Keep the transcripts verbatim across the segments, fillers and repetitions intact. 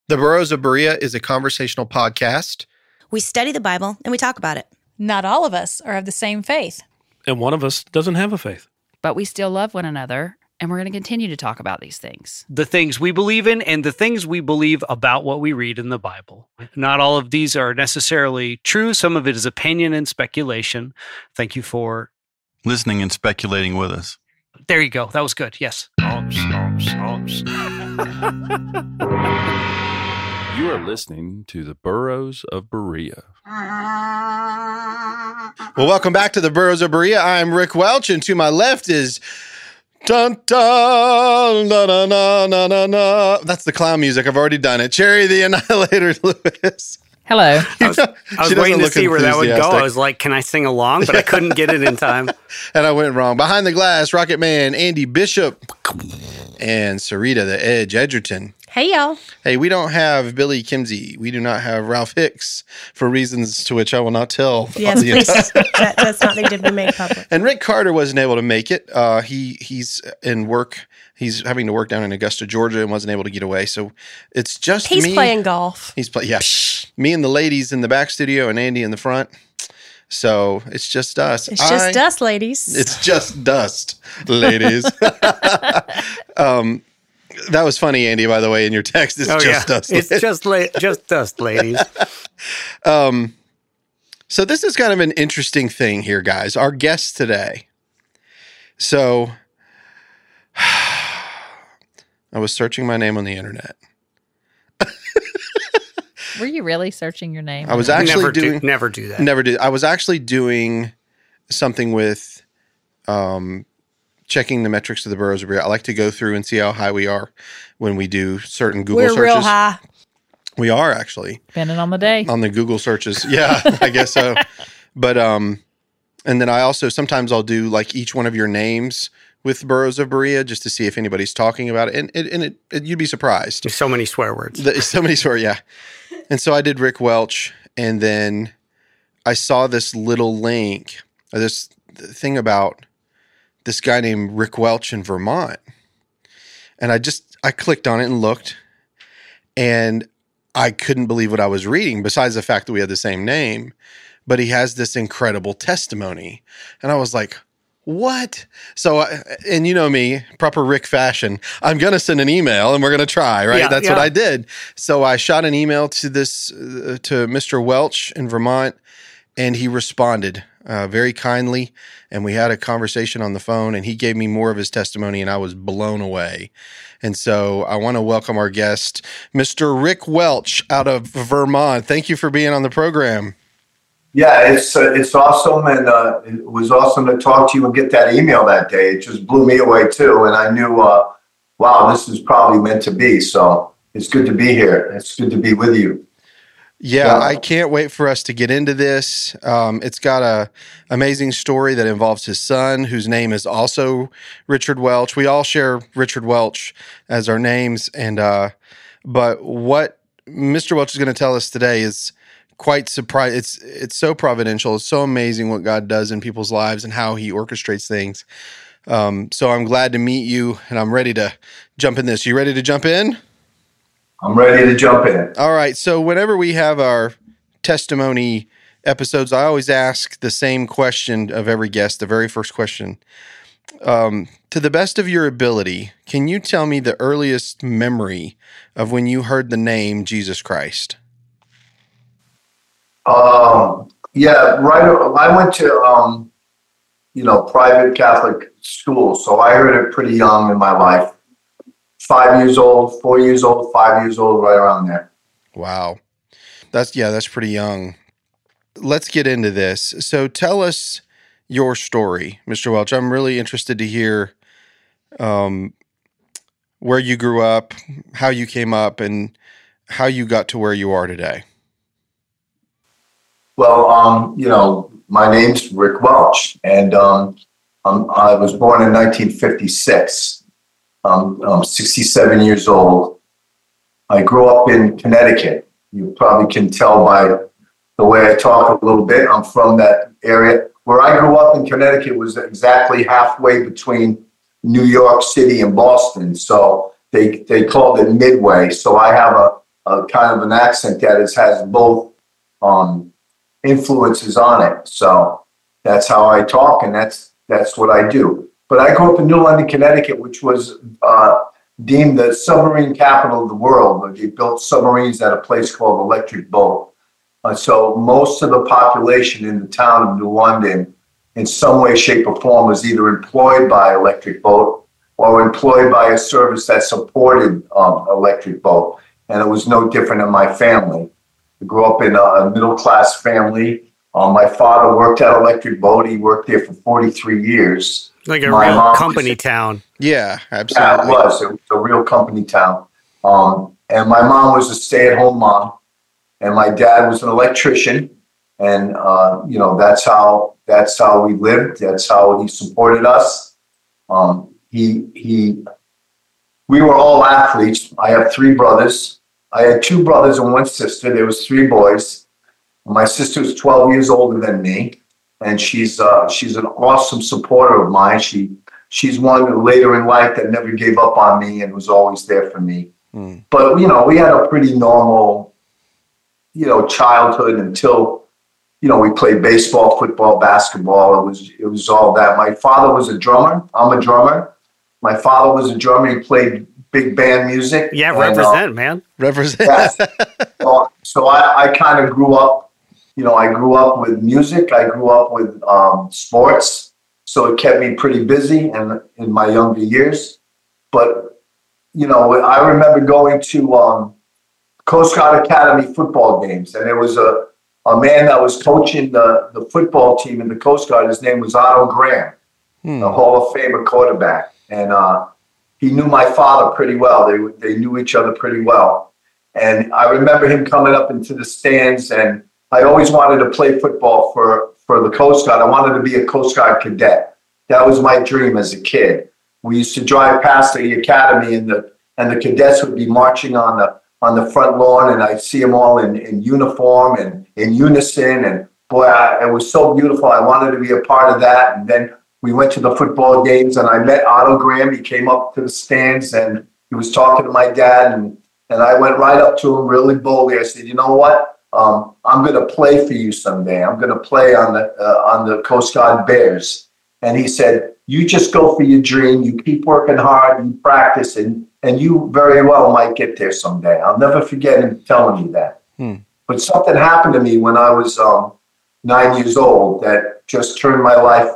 The Burros of Berea is a conversational podcast. We study the Bible and we talk about it. Not all of us are of the same faith. And one of us doesn't have a faith. But we still love one another, and we're going to continue to talk about these things. The things we believe in and the things we believe about what we read in the Bible. Not all of these are necessarily true. Some of it is opinion and speculation. Thank you for listening and speculating with us. There you go. That was good. Yes. You are listening to the Burros of Berea. Well, welcome back to the Burros of Berea. I'm Rick Welch, and to my left is dun dun na na na na na na. That's the clown music. I've already done it. Cherry the Annihilator Lewis. Hello. I was, I was waiting to see where that would go. I was like, can I sing along? But I couldn't get it in time. And I went wrong. Behind the glass, Rocket Man, Andy Bishop, and Sarita the Edge Edgerton. Hey, y'all. Hey, we don't have Billy Kimsey. We do not have Ralph Hicks for reasons to which I will not tell. Yes, please. that, that's not needed to be made public. And Rick Carter wasn't able to make it. Uh, he He's in work. He's having to work down in Augusta, Georgia, and wasn't able to get away. So it's just He's me. He's playing golf. He's playing, yeah. Me and the ladies in the back studio and Andy in the front. So it's just us. It's just I, dust, ladies. It's just dust, ladies. um, that was funny, Andy, by the way, in your text. It's oh, just yeah. dust. It's just, la- just dust, ladies. um, so this is kind of an interesting thing here, guys. Our guest today. So I was searching my name on the internet. Were you really searching your name? I was actually never doing... Do, never do that. Never do. I was actually doing something with um, checking the metrics of the Burros of Berea. I like to go through and see how high we are when we do certain Google We're searches. We're real high. We are, actually. Depending on the day. On the Google searches. Yeah, I guess so. But, um, and then I also, sometimes I'll do like each one of your names with Burros of Berea just to see if anybody's talking about it. And, and, and it, it, you'd be surprised. There's so many swear words. The, so many swear, yeah. And so I did Rick Welch, and then I saw this little link, this thing about this guy named Rick Welch in Vermont. And I just, I clicked on it and looked, and I couldn't believe what I was reading, besides the fact that we had the same name. But he has this incredible testimony. And I was like, what? So, I, and you know me, proper Rick fashion, I'm going to send an email and we're going to try, right? Yeah, That's yeah. what I did. So I shot an email to this, uh, to Mister Welch in Vermont, and he responded uh, very kindly. And we had a conversation on the phone, and he gave me more of his testimony, and I was blown away. And so I want to welcome our guest, Mister Rick Welch out of Vermont. Thank you for being on the program. Yeah, it's uh, it's awesome, and uh, it was awesome to talk to you and get that email that day. It just blew me away too, and I knew, uh, wow, this is probably meant to be. So it's good to be here. It's good to be with you. Yeah, yeah. I can't wait for us to get into this. Um, it's got a amazing story that involves his son, whose name is also Richard Welch. We all share Richard Welch as our names, and uh, but what Mister Welch is going to tell us today is quite surprised. It's it's so providential. It's so amazing what God does in people's lives and how He orchestrates things. Um, so I'm glad to meet you, and I'm ready to jump in this. You ready to jump in? I'm ready to jump in. All right. So whenever we have our testimony episodes, I always ask the same question of every guest, the very first question. Um, to the best of your ability, can you tell me the earliest memory of when you heard the name Jesus Christ? Um, yeah, right. I went to, um, you know, private Catholic school, so I heard it pretty young in my life. Five years old, four years old, five years old, right around there. Wow. That's, yeah, that's pretty young. Let's get into this. So tell us your story, Mister Welch. I'm really interested to hear um, where you grew up, how you came up, and how you got to where you are today. Well, um, you know, my name's Rick Welch, and um, um, I was born in nineteen fifty-six. Um, I'm sixty-seven years old. I grew up in Connecticut. You probably can tell by the way I talk a little bit. I'm from that area. Where I grew up in Connecticut was exactly halfway between New York City and Boston. So they they called it Midway. So I have a, a kind of an accent that is, has both um, influences on it. So that's how I talk, and that's that's what I do. But I grew up in New London, Connecticut, which was uh, deemed the submarine capital of the world. They built submarines at a place called Electric Boat. Uh, so most of the population in the town of New London, in some way, shape, or form, was either employed by Electric Boat or employed by a service that supported um, Electric Boat. And it was no different in my family. I grew up in a middle-class family. Um, my father worked at Electric Boat. He worked there for forty-three years. Like a My real mom company was- town. Yeah, absolutely. Yeah, it was. It was a real company town. Um, and my mom was a stay-at-home mom, and my dad was an electrician. And uh, you know, that's how that's how we lived. That's how he supported us. Um, he he. We were all athletes. I have three brothers. I had two brothers and one sister. There was three boys. My sister's twelve years older than me, and she's uh, she's an awesome supporter of mine. She she's one later in life that never gave up on me and was always there for me. Mm. But you know, we had a pretty normal, you know, childhood until, you know, we played baseball, football, basketball. It was it was all that. My father was a drummer. I'm a drummer. My father was a drummer. He played big band music. Yeah, and, represent, uh, man. Represent. Yes. So, so I, I kind of grew up, you know, I grew up with music. I grew up with um, sports. So it kept me pretty busy in, in my younger years. But, you know, I remember going to um, Coast Guard Academy football games. And there was a, a man that was coaching the, the football team in the Coast Guard. His name was Otto Graham, Hmm. a Hall of Famer quarterback. And uh, he knew my father pretty well. They they knew each other pretty well. And I remember him coming up into the stands, and I always wanted to play football for, for the Coast Guard. I wanted to be a Coast Guard cadet. That was my dream as a kid. We used to drive past the academy, and the and the cadets would be marching on the on the front lawn, and I'd see them all in, in uniform and in unison. And boy, I, it was so beautiful. I wanted to be a part of that. And then we went to the football games, and I met Otto Graham. He came up to the stands, and he was talking to my dad, and, and I went right up to him really boldly. I said, you know what? Um, I'm going to play for you someday. I'm going to play on the uh, on the Coast Guard Bears. And he said, you just go for your dream. You keep working hard. You practice, and, and you very well might get there someday. I'll never forget him telling me that. Hmm. But something happened to me when I was um, nine years old that just turned my life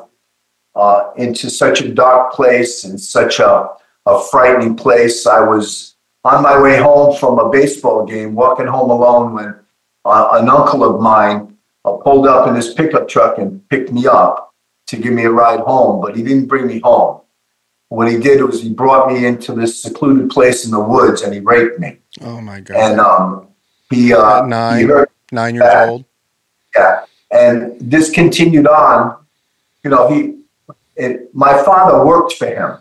Uh, into such a dark place and such a, a frightening place. I was on my way home from a baseball game, walking home alone, when uh, an uncle of mine uh, pulled up in his pickup truck and picked me up to give me a ride home, but he didn't bring me home. What he did was he brought me into this secluded place in the woods, and he raped me. Oh my God. And um, he, uh, At nine, he hurt nine years bad. old. Yeah, and this continued on. You know, he. It, my father worked for him.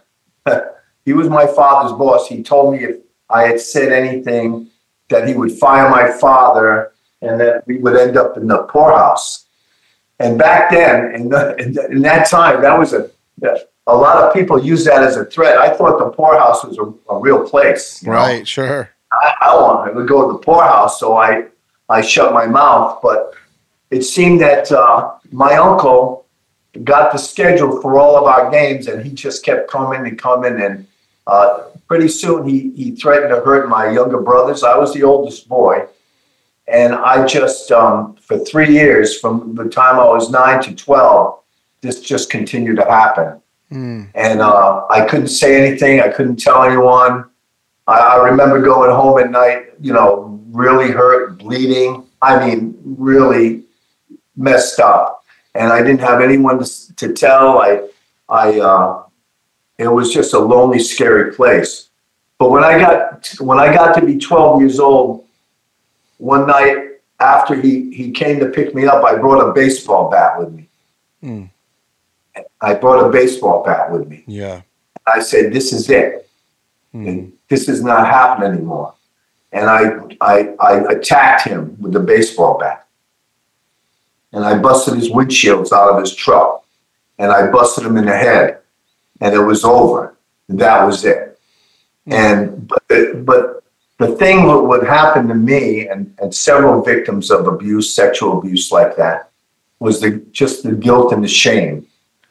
He was my father's boss. He told me if I had said anything that he would fire my father and that we would end up in the poorhouse. And back then, in, the, in, the, in that time, that was a, a lot of people used that as a threat. I thought the poorhouse was a, a real place. you know? Right, sure. I, I wanted to go to the poorhouse, so I, I shut my mouth. But it seemed that uh, my uncle got the schedule for all of our games, and he just kept coming and coming. And uh, pretty soon he, he threatened to hurt my younger brothers. I was the oldest boy. And I just, um, for three years, from the time I was nine to twelve, this just continued to happen. Mm. And uh, I couldn't say anything. I couldn't tell anyone. I, I remember going home at night, you know, really hurt, bleeding. I mean, really messed up. And I didn't have anyone to, to tell. I, I, uh, it was just a lonely, scary place. But when I got, when I got to be twelve years old, one night after he, he came to pick me up, I brought a baseball bat with me. Mm. I brought a baseball bat with me. Yeah. I said, this is it. Mm. And this is not happening anymore. And I, I, I attacked him with the baseball bat. And I busted his windshields out of his truck. And I busted him in the head. And it was over. And that was it. Mm. And but, but the thing that would happen to me and, and several victims of abuse, sexual abuse like that, was the just the guilt and the shame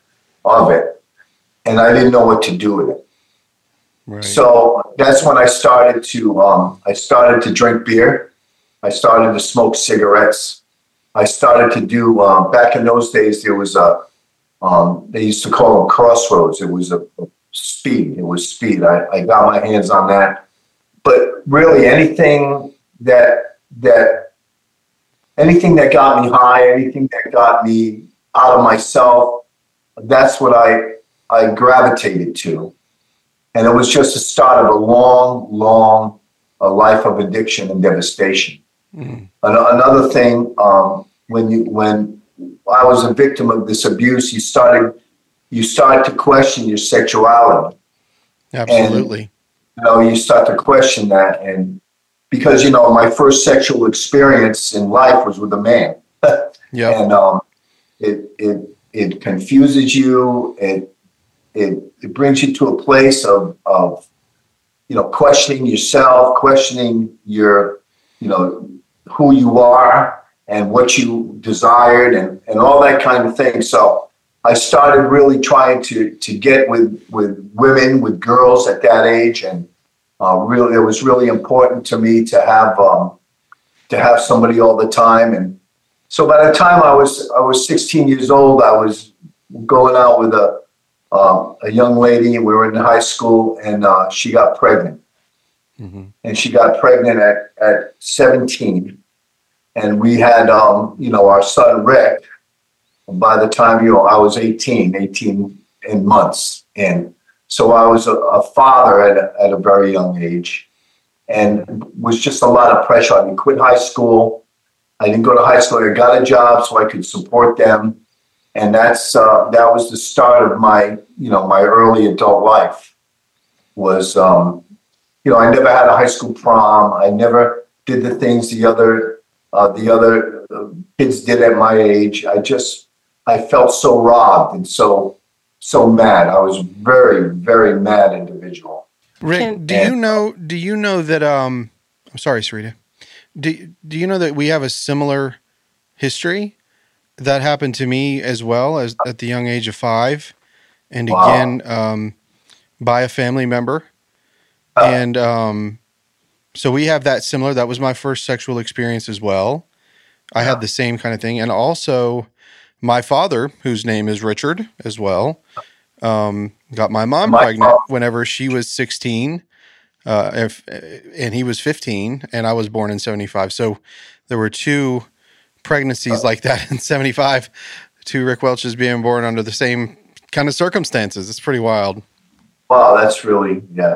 of it. And I didn't know what to do with it. Right. So that's when I started to um, I started to drink beer. I started to smoke cigarettes. I started to do um, back in those days. There was a um, they used to call them crossroads. It was a, a speed. It was speed. I, I got my hands on that. But really, anything that that anything that got me high, anything that got me out of myself, that's what I I gravitated to. And it was just the start of a long, long uh, life of addiction and devastation. Mm. An- another thing, um, when you when I was a victim of this abuse, you started you start to question your sexuality. Absolutely. And, you know, you start to question that, and because you know, my first sexual experience in life was with a man. Yeah. And um, it it it confuses you. It It, it brings you to a place of, of, you know, questioning yourself, questioning your, you know, who you are and what you desired and, and all that kind of thing. So I started really trying to, to get with, with women, with girls at that age. And uh, really, it was really important to me to have, um, to have somebody all the time. And so by the time I was, I was sixteen years old, I was going out with a, Um, a young lady. We were in high school, and uh, she got pregnant. Mm-hmm. And she got pregnant at, at seventeen. And we had, um, you know, our son Rick. By the time, you know, I was eighteen, eighteen in months. And so I was a, a father at a, at a very young age. And it was just a lot of pressure. I quit high school. I didn't go to high school. I got a job so I could support them. And that's uh, that was the start of my, you know, my early adult life. Was, um, you know, I never had a high school prom. I never did the things the other uh, the other kids did at my age. I just I felt so robbed and so so mad. I was very very mad individual. Rick, Can- do you know? Do you know that? Um, I'm sorry, Sarita. Do Do you know that we have a similar history? That happened to me as well as at the young age of five, and Wow. again um, by a family member, Uh, and um, so we have that similar. That was my first sexual experience as well. I had the same kind of thing, and also my father, whose name is Richard as well, um, got my mom My pregnant father. whenever she was sixteen, uh, if and he was fifteen, and I was born in seventy-five. So there were two pregnancies like that in seventy-five, two Rick Welches being born under the same kind of circumstances. It's pretty wild. Wow, that's really, yeah,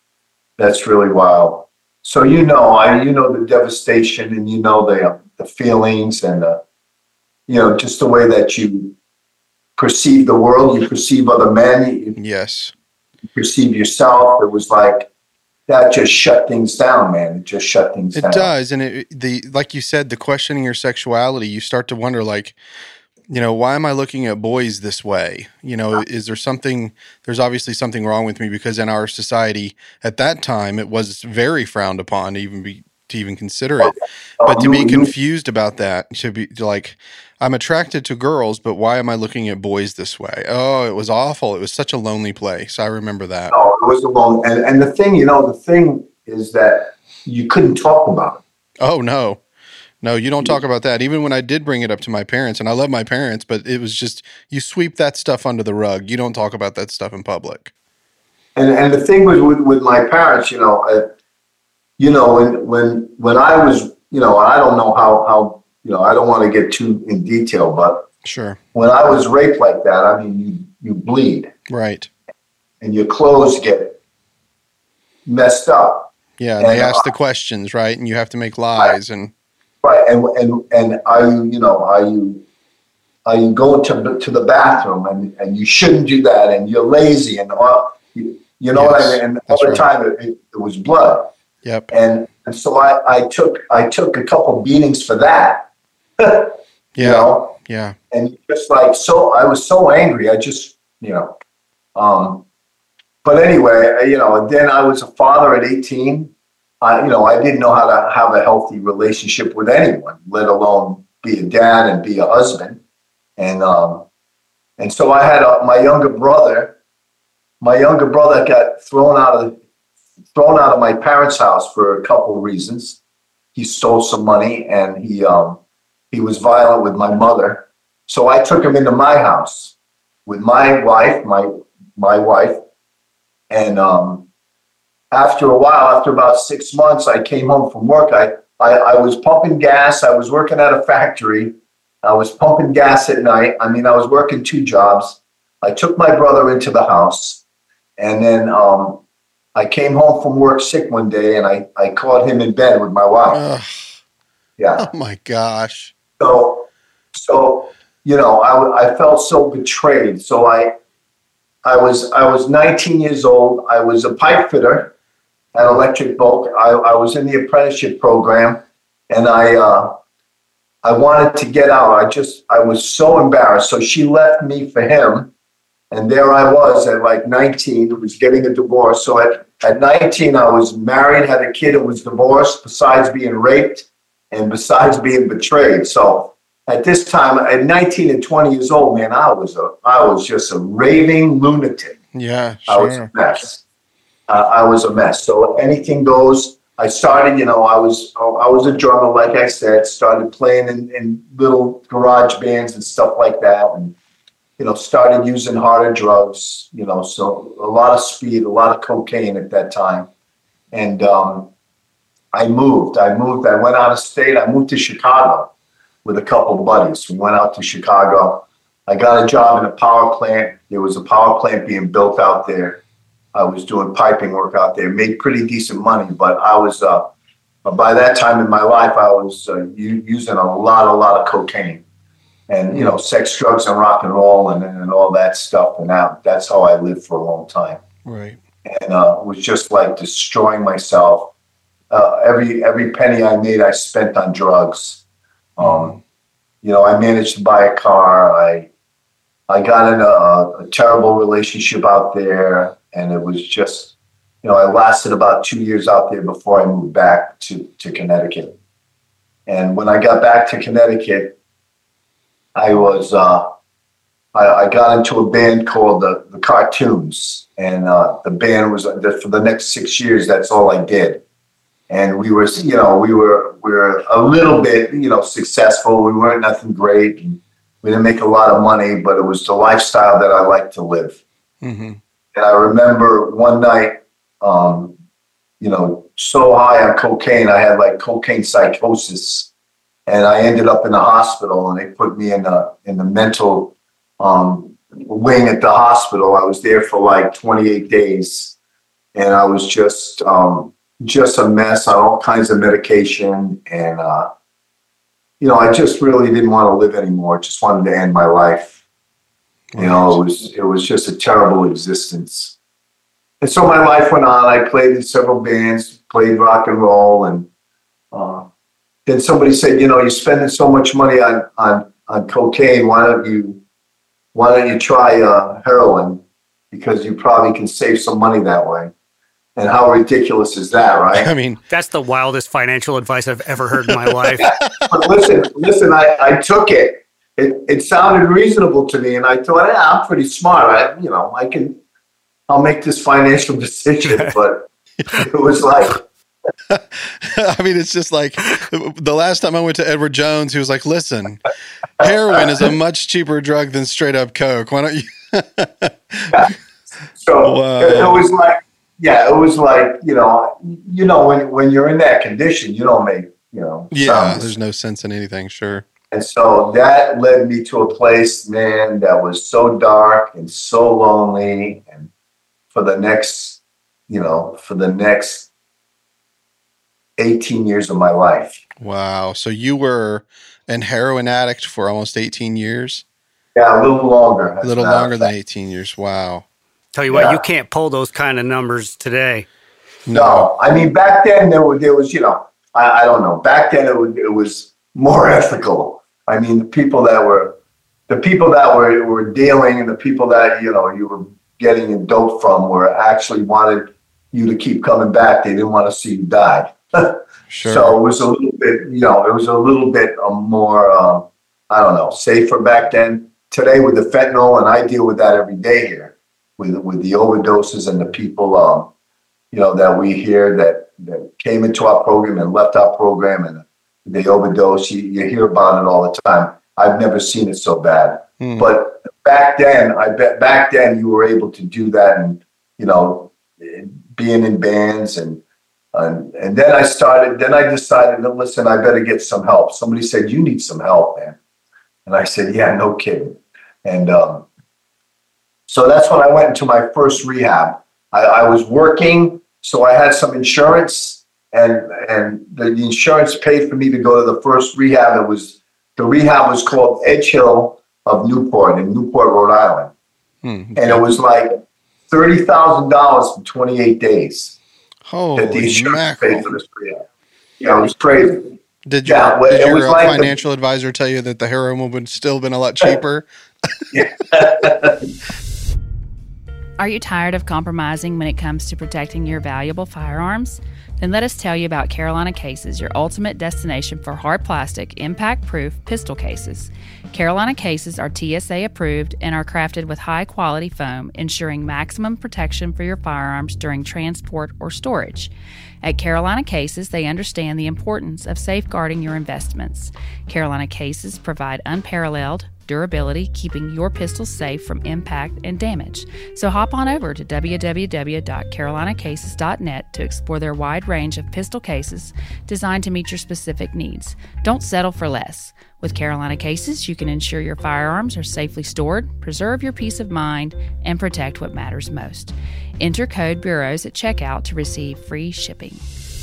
that's really wild. So, you know, I, you know, the devastation and you know, the, the feelings and the, you know, just the way that you perceive the world, you perceive other men, you Yes. perceive yourself. It was like, that just shut things down, man. It just shut things It down. does. And it, the, like you said, the questioning your sexuality, you start to wonder, like, you know, why am I looking at boys this way? You know, is there something, there's obviously something wrong with me, because in our society at that time, it was very frowned upon to even be, to even consider it. But to be confused about that, to be to like, I'm attracted to girls, but why am I looking at boys this way? Oh, it was awful. It was such a lonely place. I remember that. No, it was alone. And, and the thing, you know, the thing is that you couldn't talk about it. Oh, no. No, you don't talk about that. Even when I did bring it up to my parents, and I love my parents, but it was just, you sweep that stuff under the rug. You don't talk about that stuff in public. And and the thing was with, with my parents, you know, uh, you know, when when when I was, you know, I don't know how how you know, I don't want to get too in detail, but Sure. when I was raped like that, I mean, you you bleed Right. and your clothes get messed up. Yeah, And, they ask uh, the questions, right? And you have to make lies and Right, and and and are you, you know, are you are you going to the, to the bathroom and, and you shouldn't do that and you're lazy and all, you, you know what I mean? And all that's the right. time it, it, it was blood. Yep. And, and so I, I took I took a couple beatings for that. Yeah. You know? Yeah. And just like, so I was so angry. I just, you know, um, but anyway, you know, and then I was a father at eighteen. I, you know, I didn't know how to have a healthy relationship with anyone, let alone be a dad and be a husband. And um, and so I had a, my younger brother. My younger brother got thrown out of thrown out of my parents' house for a couple of reasons. He stole some money, and he um, he was violent with my mother. So I took him into my house with my wife, my my wife, and um, after a while, after about six months, I came home from work. I, I I was pumping gas. I was working at a factory. I was pumping gas at night. I mean, I was working two jobs. I took my brother into the house, and then um, I came home from work sick one day, and I, I caught him in bed with my wife. Ugh. Yeah. Oh my gosh. So, so you know, I, I felt so betrayed. So I, I was I was nineteen years old. I was a pipe fitter at Electric Boat. I, I was in the apprenticeship program, and I uh, I wanted to get out. I just I was so embarrassed. So she left me for him, and there I was at like nineteen. Was getting a divorce. So at at nineteen, I was married, had a kid, and was divorced. Besides being raped, and besides being betrayed. So at this time, at nineteen and twenty years old, man, I was a I was just a raving lunatic. Yeah, I was sure. a mess. Uh, I was a mess. So anything goes. I started, you know, I was I was a drummer, like I said. Started playing in, in little garage bands and stuff like that, and you know, started using harder drugs. You know, so a lot of speed, a lot of cocaine at that time, and um, I moved. I moved. I went out of state. I moved to Chicago with a couple of buddies. We went out to Chicago. I got a job in a power plant. There was a power plant being built out there. I was doing piping work out there, made pretty decent money, but I was, uh, by that time in my life, I was uh, u- using a lot, a lot of cocaine and, you know, sex, drugs, and rock and roll and, and all that stuff. And that, that's how I lived for a long time. Right. And uh, was just like destroying myself. Uh, every every penny I made, I spent on drugs. Um, you know, I managed to buy a car. I I got in a, a terrible relationship out there, and it was just, you know, I lasted about two years out there before I moved back to, to Connecticut. And when I got back to Connecticut, I was, uh, I, I got into a band called the, the Cartoons, and uh, the band was, uh, for the next six years, that's all I did. And we were, you know, we were, we were a little bit, you know, successful. We weren't nothing great. And we didn't make a lot of money, but it was the lifestyle that I liked to live. Mm-hmm. And I remember one night, um, you know, so high on cocaine, I had like cocaine psychosis, and I ended up in the hospital, and they put me in the in the mental um, wing at the hospital. I was there for like twenty-eight days, and I was just um, just a mess on all kinds of medication, and uh, you know, I just really didn't want to live anymore. Just wanted to end my life. You know, it was it was just a terrible existence. And so my life went on. I played in several bands, played rock and roll, and uh, then somebody said, you know, you're spending so much money on on on cocaine. Why don't you why don't you try uh, heroin? Because you probably can save some money that way. And how ridiculous is that, right? I mean, That's the wildest financial advice I've ever heard in my life. But listen, listen, I, I took it. It it sounded reasonable to me, and I thought, yeah, I'm pretty smart. I, you know, I can, I'll make this financial decision. But it was like, I mean, it's just like the last time I went to Edward Jones, he was like, listen, heroin is a much cheaper drug than straight up Coke. Why don't you? so Wow. it, it was like, yeah, it was like, you know, you know, when when you're in that condition, you don't make, you know, Yeah, sounds. there's no sense in anything, sure. And so that led me to a place, man, that was so dark and so lonely. And for the next, you know, for the next eighteen years of my life. Wow. So you were an heroin addict for almost eighteen years? Yeah, a little longer. A little longer than eighteen years. Wow. Tell you Yeah. what, you can't pull those kind of numbers today. No, I mean, back then there was, there was, you know, I, I don't know. Back then it was, it was more ethical. I mean, the people that were, the people that were, were dealing and the people that, you know, you were getting dope from were actually wanted you to keep coming back. They didn't want to see you die. Sure. So it was a little bit, you know, it was a little bit um, more, um, I don't know, safer back then. Today with the fentanyl, and I deal with that every day here, with with the overdoses and the people, um, you know, that we hear that, that came into our program and left our program and they overdose. You, you hear about it all the time. I've never seen it so bad. Hmm. But back then, I bet back then you were able to do that, and you know, being in bands and. And, and then I started, then I decided, no, listen, I better get some help. Somebody said, you need some help, man. And I said, yeah, no kidding. And um, so that's when I went into my first rehab. I, I was working, so I had some insurance, and and the, the insurance paid for me to go to the first rehab. It was, the rehab was called Edge Hill of Newport in Newport, Rhode Island. Hmm. And it was like thirty thousand dollars for twenty-eight days. Holy That the insurance mackerel. paid for this rehab. Yeah, it was crazy. Did your, Yeah, well, did it your was uh, like the- financial advisor tell you that the heroin would have still been a lot cheaper? Are you tired of compromising when it comes to protecting your valuable firearms? Then let us tell you about Carolina Cases, your ultimate destination for hard plastic, impact-proof pistol cases. Carolina Cases are T S A approved and are crafted with high-quality foam, ensuring maximum protection for your firearms during transport or storage. At Carolina Cases, they understand the importance of safeguarding your investments. Carolina Cases provide unparalleled durability, keeping your pistols safe from impact and damage. So hop on over to w w w dot carolina cases dot net to explore their wide range of pistol cases designed to meet your specific needs. Don't settle for less. With Carolina Cases, you can ensure your firearms are safely stored, preserve your peace of mind, and protect what matters most. Enter code BUREAUS at checkout to receive free shipping.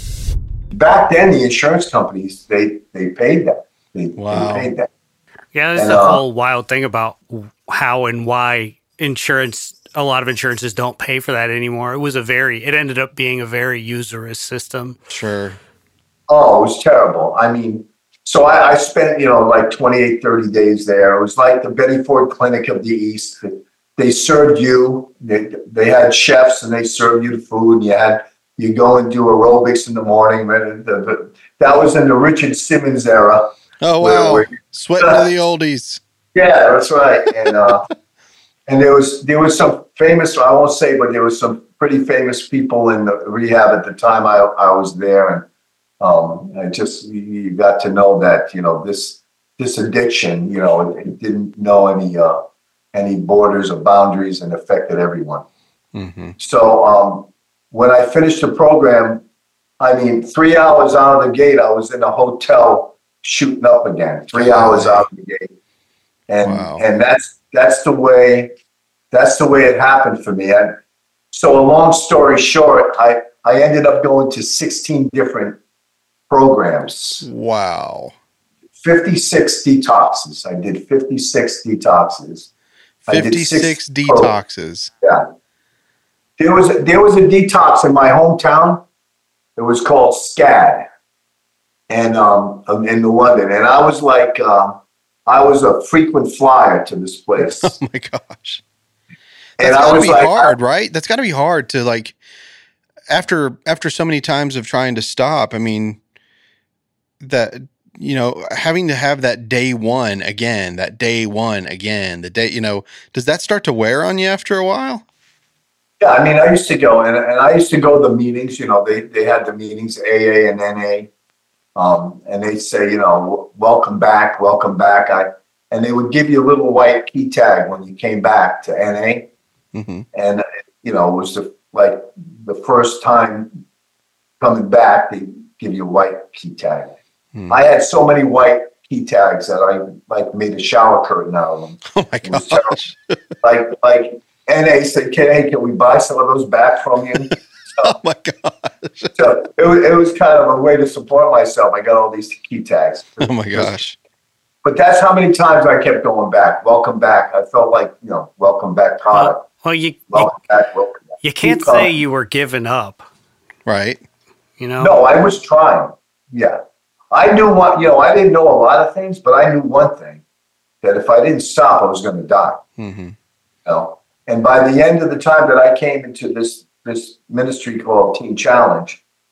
Back then, the insurance companies, they, they paid that. They, Wow. they paid that. Yeah, that's And, the uh, whole wild thing about how and why insurance, a lot of insurances don't pay for that anymore. It was a very, it ended up being a very usurious system. Sure. Oh, it was terrible. I mean, so I, I spent, you know, like twenty-eight, thirty days there. It was like the Betty Ford Clinic of the East. They served you, they, they had chefs and they served you the food. And you had, you go and do aerobics in the morning. But the, the, that was in the Richard Simmons era. Oh, Where- wow. where- Sweating to the oldies. Yeah, that's right. And uh, and there was there was some famous, I won't say, but there was some pretty famous people in the rehab at the time I I was there, and um, I just you, you got to know that you know this this addiction, you know, it, it didn't know any uh, any borders or boundaries and affected everyone. Mm-hmm. So um, when I finished the program, I mean, three hours out of the gate, I was in a hotel shooting up again. Three hours out of the gate. And Wow. and that's that's the way that's the way it happened for me. And so a long story short, I, I ended up going to sixteen different programs. Wow. fifty-six detoxes. I did fifty-six detoxes. I did fifty-six six detoxes. Yeah. There was a, there was a detox in my hometown. It was called SCAD. And um in London. And I was like um I was a frequent flyer to this place. Oh my gosh. And That's I gotta was be like, hard, right? That's gotta be hard to like after after so many times of trying to stop. I mean, that you know, having to have that day one again, that day one again, the day, you know, does that start to wear on you after a while? yeah, I mean, I used to go and, and I used to go to the meetings, you know, they, they had the meetings, A A and N A. Um, and they'd say, you know, welcome back, welcome back. I, and they would give you a little white key tag when you came back to N A. Mm-hmm. And, you know, it was the, like the first time coming back, they give you a white key tag. Hmm. I had so many white key tags that I like made a shower curtain out of them. Oh my It was gosh. Like, like N A said, can, hey, can we buy some of those back from you? Oh my gosh. So it was, it was kind of a way to support myself. I got all these key tags. Oh my gosh. But that's how many times I kept going back. Welcome back. I felt like, you know, welcome back product. Well, you you, Welcome back, welcome back. you can't Keep say going. you were giving up, Right. you know? No, I was trying. Yeah. I knew what, you know, I didn't know a lot of things, but I knew one thing, that if I didn't stop, I was going to die. Mm-hmm. You know? And by the end of the time that I came into this, this ministry called Teen Challenge,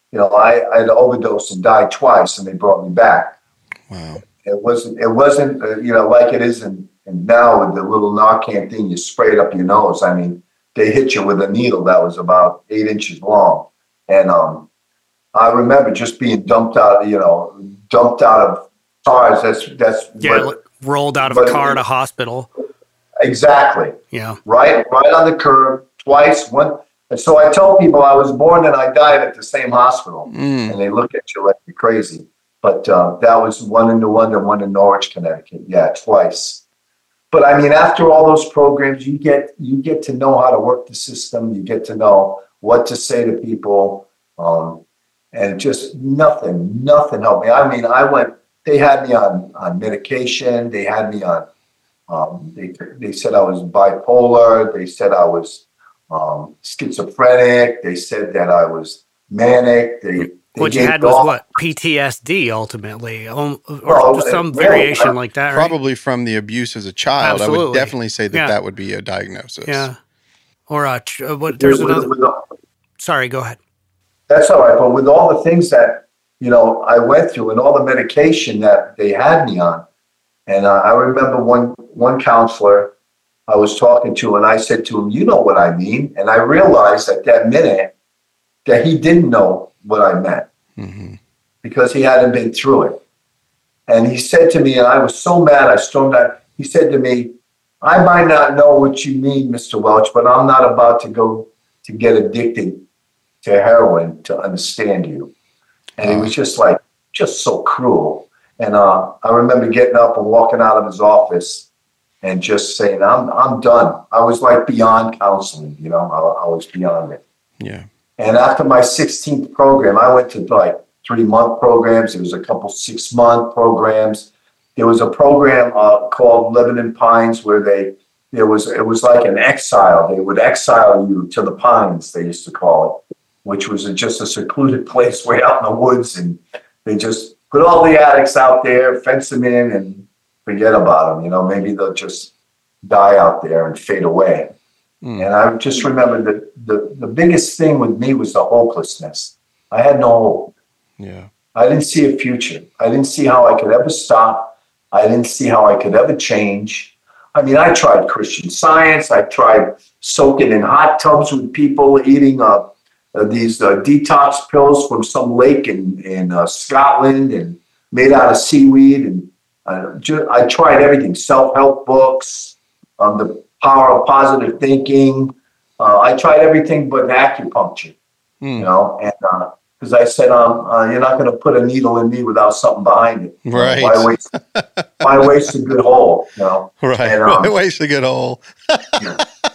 you know, I, I had overdosed and died twice, and they brought me back. Wow. It wasn't, it wasn't, uh, you know, like it is in, in now with the little Narcan thing, you spray it up your nose. I mean, they hit you with a needle that was about eight inches long. And um, I remember just being dumped out, you know, dumped out of cars. That's, that's, Yeah, but, rolled out of but, a car to hospital. Exactly. Yeah. Right, right on the curb, twice. One. And so I tell people I was born and I died at the same hospital. Mm. And they look at you like you're crazy. But uh, that was one in New London, one in Norwich, Connecticut. Yeah, twice. But I mean, after all those programs, you get you get to know how to work the system. You get to know what to say to people, um, and just nothing, nothing helped me. I mean, I went. They had me on on medication. They had me on. Um, they they said I was bipolar. They said I was um, schizophrenic. They said that I was manic. They What you had was what? P T S D ultimately, um, or well, some yeah, variation like that, right? Probably from the abuse as a child. Absolutely. I would definitely say that Yeah. that would be a diagnosis. Yeah. Or uh, tr- uh, what? There's with, another. with, with, Sorry, go ahead. That's all right. But with all the things that, you know, I went through and all the medication that they had me on, and uh, I remember one one counselor I was talking to, and I said to him, "You know what I mean?" And I realized at that minute that he didn't know what I meant. Mm-hmm. Because he hadn't been through it. And he said to me, and I was so mad, I stormed out. He said to me, "I might not know what you mean, Mister Welch, but I'm not about to go to get addicted to heroin to understand you." And it was just like, just so cruel. And uh, I remember getting up and walking out of his office and just saying, I'm I'm done. I was like beyond counseling, you know, I, I was beyond it. Yeah. And after my sixteenth program, I went to like three-month programs. There was a couple six-month programs. There was a program uh, called Lebanon Pines where they there was it was like an exile. They would exile you to the Pines, they used to call it, which was a, just a secluded place way out in the woods, and they just put all the addicts out there, fence them in, and forget about them. You know, maybe they'll just die out there and fade away. Mm. And I just remember that the, the biggest thing with me was the hopelessness. I had no hope. Yeah. I didn't see a future. I didn't see how I could ever stop. I didn't see how I could ever change. I mean, I tried Christian Science. I tried soaking in hot tubs with people, eating uh, uh, these uh, detox pills from some lake in, in uh, Scotland and made out of seaweed. And uh, just, I tried everything, self-help books, um, the power of positive thinking. Uh, I tried everything but acupuncture, mm. you know, and because uh, I said, um, uh, you're not going to put a needle in me without something behind it. Right. Why waste, why waste a good hole, you know? Right. And, um, why waste a good hole? yeah.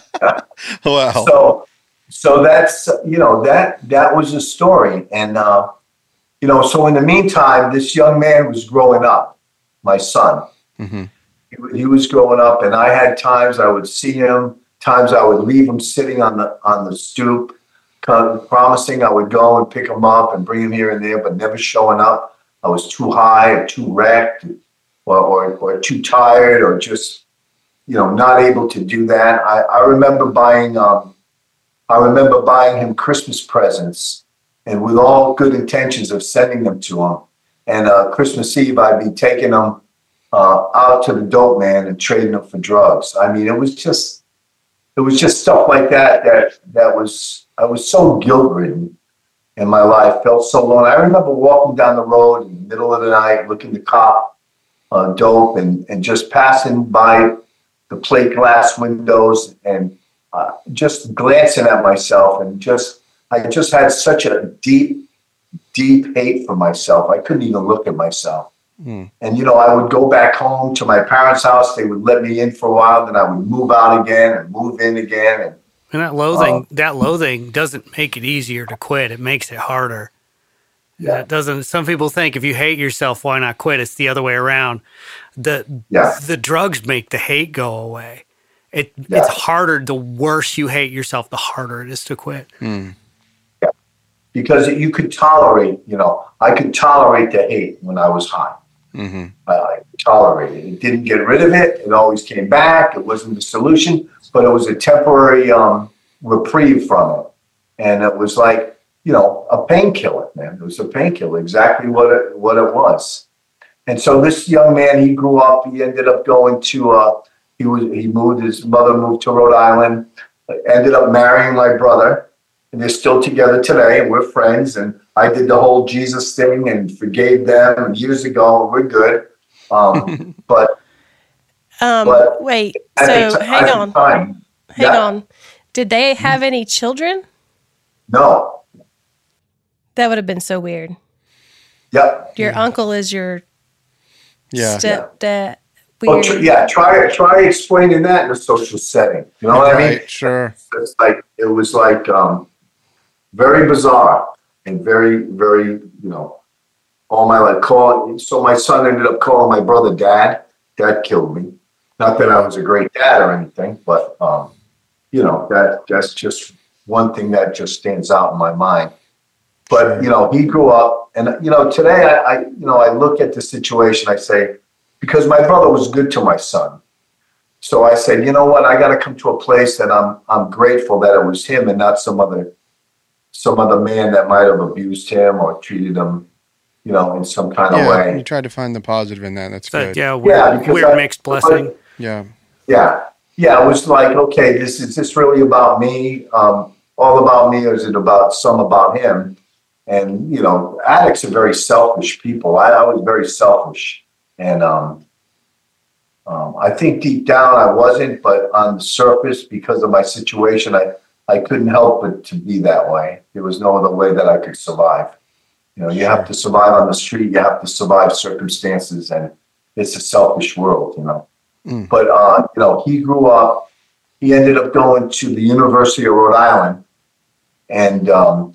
Wow. So, so that's, you know, that, that was a story. And, uh, you know, so in the meantime, this young man was growing up, my son. Mm-hmm. He was growing up, and I had times I would see him, times I would leave him sitting on the on the stoop, kind of promising I would go and pick him up and bring him here and there, but never showing up. I was too high or too wrecked or, or, or too tired or just, you know, not able to do that. I, I remember buying um, I remember buying him Christmas presents, and with all good intentions of sending them to him. And uh, Christmas Eve, I'd be taking them Uh, out to the dope man and trading them for drugs. I mean, it was just, it was just stuff like that, that, that was, I was so guilt-ridden in my life, felt so alone. I remember walking down the road in the middle of the night, looking to cop uh, dope and, and just passing by the plate glass windows and uh, just glancing at myself and just, I just had such a deep, deep hate for myself. I couldn't even look at myself. Mm. And, you know, I would go back home to my parents' house. They would let me in for a while. Then I would move out again and move in again. And, and that loathing, uh, that loathing doesn't make it easier to quit. It makes it harder. Yeah. It doesn't. Some people think if you hate yourself, why not quit? It's the other way around. The yeah. the drugs make the hate go away. It yeah. It's harder. The worse you hate yourself, the harder it is to quit. Mm. Yeah. Because you could tolerate, you know, I could tolerate the hate when I was high. Mm-hmm. I, I tolerated it. It didn't get rid of it. It always came back. It wasn't the solution, but it was a temporary um, reprieve from it. And it was like, you know, a painkiller, man. It was a painkiller, exactly what it, what it was. And so this young man, he grew up, he ended up going to, uh, he was, he moved, his mother moved to Rhode Island, ended up marrying my brother, and they're still together today, and we're friends. And I did the whole Jesus thing and forgave them years ago. We're good. Um, but, um, but wait, at so the- hang at the on, time, hang yeah, on. Did they have any children? No. That would have been so weird. Yep. Your uncle is your Yeah. stepdad. Well, Weird. tr- yeah, try try explaining that in a social setting. You know what I mean? Right, sure. It's like it was like um, very bizarre and very very you know all my life calling. So my son ended up calling my brother dad. That killed me. Not that I was a great dad or anything, but um, you know that that's just one thing that just stands out in my mind. But you know, he grew up, and you know, today I, I you know I look at the situation. I say, because my brother was good to my son, so I said, you know what, I got to come to a place that I'm I'm grateful that it was him and not some other some other man that might have abused him or treated him, you know, in some kind of Yeah, way. you tried to find the positive in that. That's So, good. yeah, weird, Yeah, because weird I- mixed blessing. Yeah. Yeah, yeah, it was like, okay, this is this really about me, um, all about me, or is it about some about him? And you know, addicts are very selfish people. I, I was very selfish, and um, um, I think deep down I wasn't, but on the surface, because of my situation, I I couldn't help but to be that way. There was no other way that I could survive. You know, you have to survive on the street. You have to survive circumstances, and it's a selfish world. You know. Mm. But, uh, you know, he grew up, he ended up going to the University of Rhode Island. And um,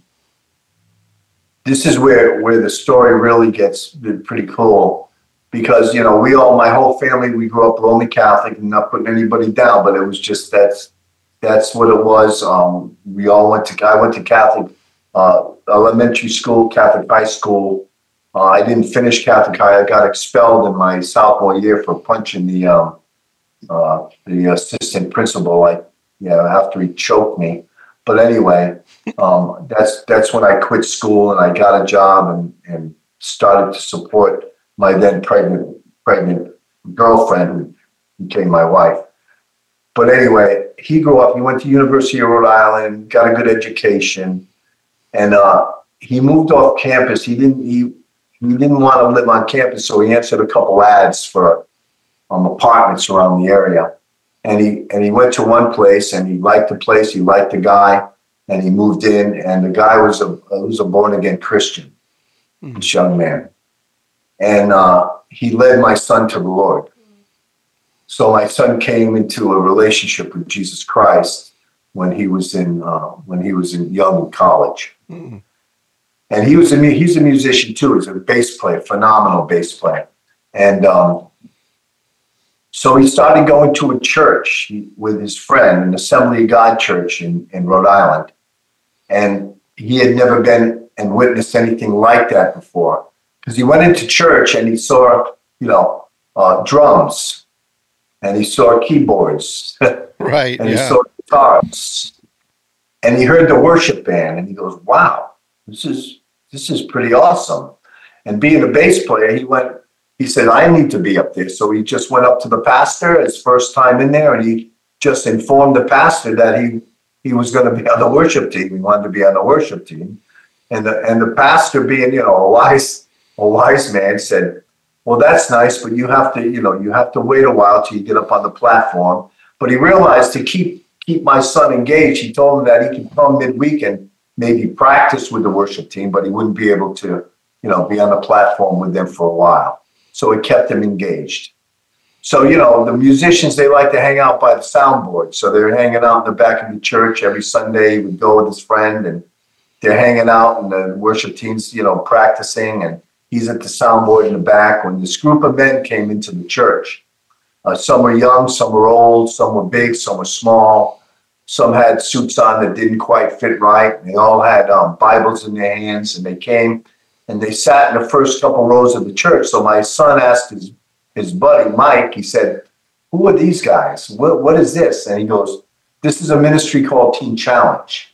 this is where, where the story really gets pretty cool. Because, you know, we all, my whole family, we grew up Roman Catholic, and not putting anybody down, but it was just, that's, that's what it was. Um, we all went to, I went to Catholic uh, elementary school, Catholic high school. Uh, I didn't finish Catholic high. I got expelled in my sophomore year for punching the, um, Uh, the assistant principal, like, you know, after he choked me. But anyway, um, that's that's when I quit school and I got a job and, and started to support my then pregnant pregnant girlfriend, who became my wife. But anyway, he grew up. He went to University of Rhode Island, got a good education, and uh, he moved off campus. He didn't he he didn't want to live on campus, so he answered a couple ads for Um, apartments around the area, and he and he went to one place and he liked the place, he liked the guy, and he moved in. And the guy was a was a born again Christian, mm-hmm. This young man, and uh, he led my son to the Lord. So my son came into a relationship with Jesus Christ when he was in uh, when he was in young college, mm-hmm. And he was a he's a musician too. He's a bass player, phenomenal bass player, and. Um, So he started going to a church with his friend, an Assembly of God church in, in Rhode Island. And he had never been and witnessed anything like that before. Because he went into church and he saw, you know, uh, drums, and he saw keyboards. Right. And yeah. he saw guitars. And he heard the worship band, and he goes, wow, this is this is pretty awesome. And being a bass player, he went, he said, I need to be up there. So he just went up to the pastor, his first time in there, and he just informed the pastor that he he was going to be on the worship team. He wanted to be on the worship team. And the and the pastor, being, you know, a wise a wise man, said, well, that's nice, but you have to, you know, you have to wait a while till you get up on the platform. But he realized to keep keep my son engaged, he told him that he could come midweek and maybe practice with the worship team, but he wouldn't be able to, you know, be on the platform with them for a while. So it kept him engaged. So, you know, the musicians, they like to hang out by the soundboard. So they're hanging out in the back of the church every Sunday. He would go with his friend, and they're hanging out, and the worship team's, you know, practicing, and he's at the soundboard in the back. When this group of men came into the church, uh, some were young, some were old, some were big, some were small. Some had suits on that didn't quite fit right. They all had um, Bibles in their hands, and they came. And they sat in the first couple rows of the church. So my son asked his, his buddy, Mike, he said, who are these guys? What, what is this? And he goes, this is a ministry called Teen Challenge.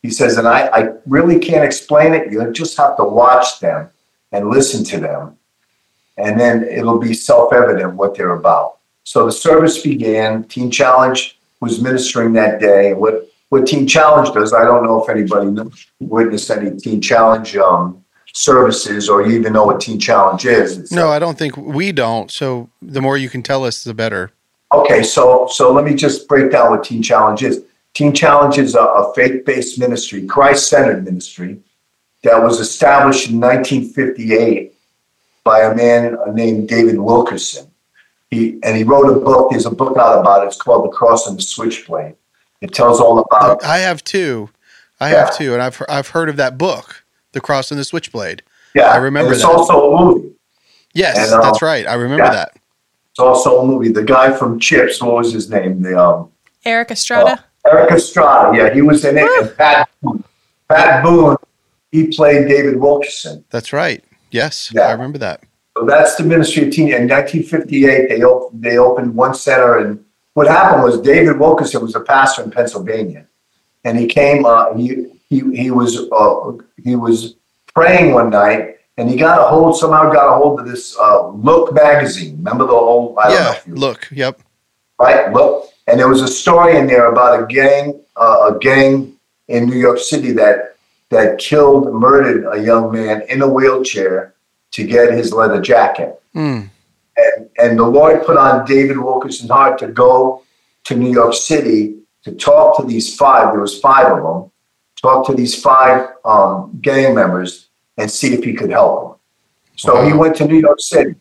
He says, and I, I really can't explain it. You just have to watch them and listen to them. And then it'll be self-evident what they're about. So the service began. Teen Challenge was ministering that day. What what Teen Challenge does, I don't know if anybody knows, witnessed any Teen Challenge um, services, or you even know what Teen Challenge is. It's no, I don't think we don't. So the more you can tell us, the better. Okay, so so let me just break down what Teen Challenge is. Teen Challenge is a, a faith-based ministry, Christ-centered ministry, that was established in nineteen fifty-eight by a man named David Wilkerson. He and he wrote a book. There's a book out about it. It's called The Cross and the Switchblade. It tells all about. I have two. I yeah. have two, and I've I've heard of that book, The Cross and the Switchblade. Yeah, I remember and it's that. It's also a movie. Yes, and, um, that's right. I remember yeah. that. It's also a movie. The guy from Chips, what was his name? The um, Eric Estrada. Uh, Eric Estrada. Yeah, he was in it. And Pat Boone. Pat Boone. He played David Wilkerson. That's right. Yes, yeah. I remember that. So that's the ministry of teen. In nineteen fifty-eight, they op- they opened one center, and what happened was David Wilkerson was a pastor in Pennsylvania, and he came. Uh, he he he was uh, he was praying one night, and he got a hold somehow got a hold of this uh, Look magazine. Remember the whole? I don't yeah, know if you Look. Yep. Right, Look, and there was a story in there about a gang uh, a gang in New York City that that killed, murdered a young man in a wheelchair to get his leather jacket. Mm. And, and the Lord put on David Wilkerson's heart to go to New York City to talk to these five, there was five of them, talk to these five um, gang members and see if he could help them. So wow. he went to New York City,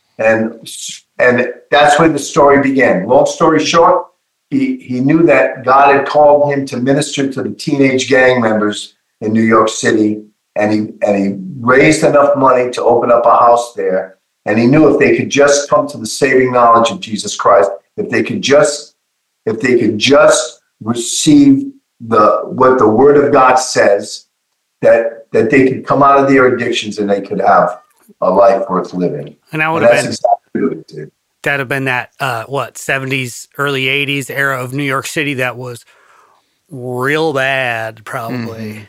and and that's where the story began. Long story short, he, he knew that God had called him to minister to the teenage gang members in New York City, and he and he raised enough money to open up a house there. And he knew if they could just come to the saving knowledge of Jesus Christ, if they could just, if they could just receive the what the Word of God says, that that they could come out of their addictions and they could have a life worth living. And that would and have been exactly what it did. That'd have been that uh, what seventies, early eighties era of New York City that was real bad, probably. Mm-hmm.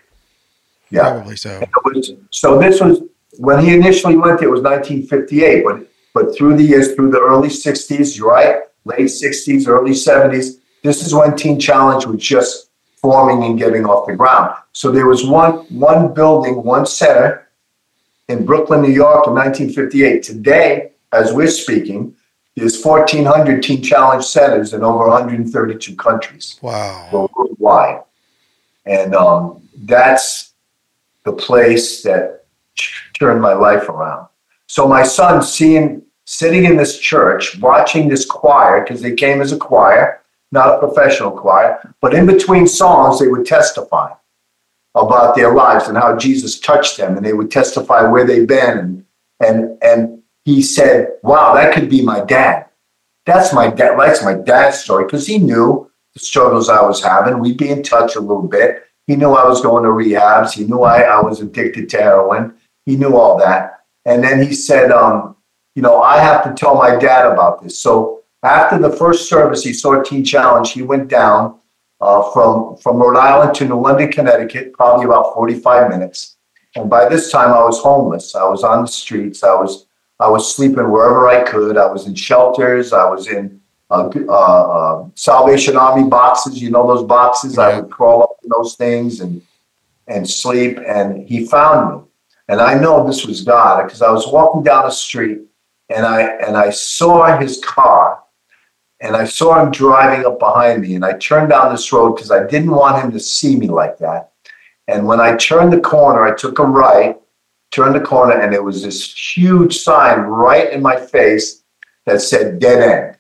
Yeah, probably so. Was, so this was. When he initially went there, it was nineteen fifty-eight, but but through the years, through the early sixties, you're right, late sixties, early seventies, this is when Teen Challenge was just forming and getting off the ground. So there was one one building, one center in Brooklyn, New York in nineteen fifty-eight. Today, as we're speaking, there's fourteen hundred Teen Challenge centers in over one hundred thirty-two countries. Wow. Worldwide. And um, that's the place that turned my life around. So my son, seeing, sitting in this church, watching this choir, because they came as a choir, not a professional choir, but in between songs, they would testify about their lives and how Jesus touched them, and they would testify where they've been. And and and he said, wow, that could be my dad. That's my dad. That's my dad's story, because he knew the struggles I was having. We'd be in touch a little bit. He knew I was going to rehabs. He knew I, I was addicted to heroin. He knew all that. And then he said, um, you know, I have to tell my dad about this. So after the first service, he saw Teen Challenge. He went down uh, from, from Rhode Island to New London, Connecticut, probably about forty-five minutes. And by this time, I was homeless. I was on the streets. I was I was sleeping wherever I could. I was in shelters. I was in uh, uh, uh, Salvation Army boxes. You know those boxes? Yeah. I would crawl up in those things and and sleep. And he found me. And I know this was God, because I was walking down the street and I and I saw his car, and I saw him driving up behind me, and I turned down this road because I didn't want him to see me like that. And when I turned the corner, I took a right, turned the corner, and there was this huge sign right in my face that said dead end.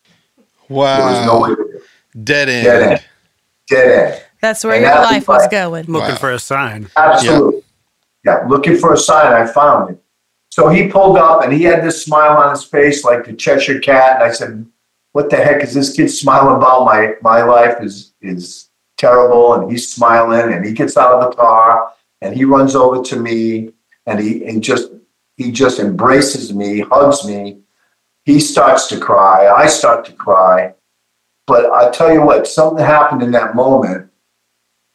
Wow. There was no way to do. Dead end. Dead end. Dead end. That's where and your that life was was going. Looking Wow. for a sign. Absolutely. Yeah. Yeah, looking for a sign, I found it. So he pulled up, and he had this smile on his face like the Cheshire Cat. And I said, what the heck is this kid smiling about? My my life is is terrible. And he's smiling, and he gets out of the car, and he runs over to me, and he, he just he just embraces me, hugs me. He starts to cry. I start to cry. But I tell you what, something happened in that moment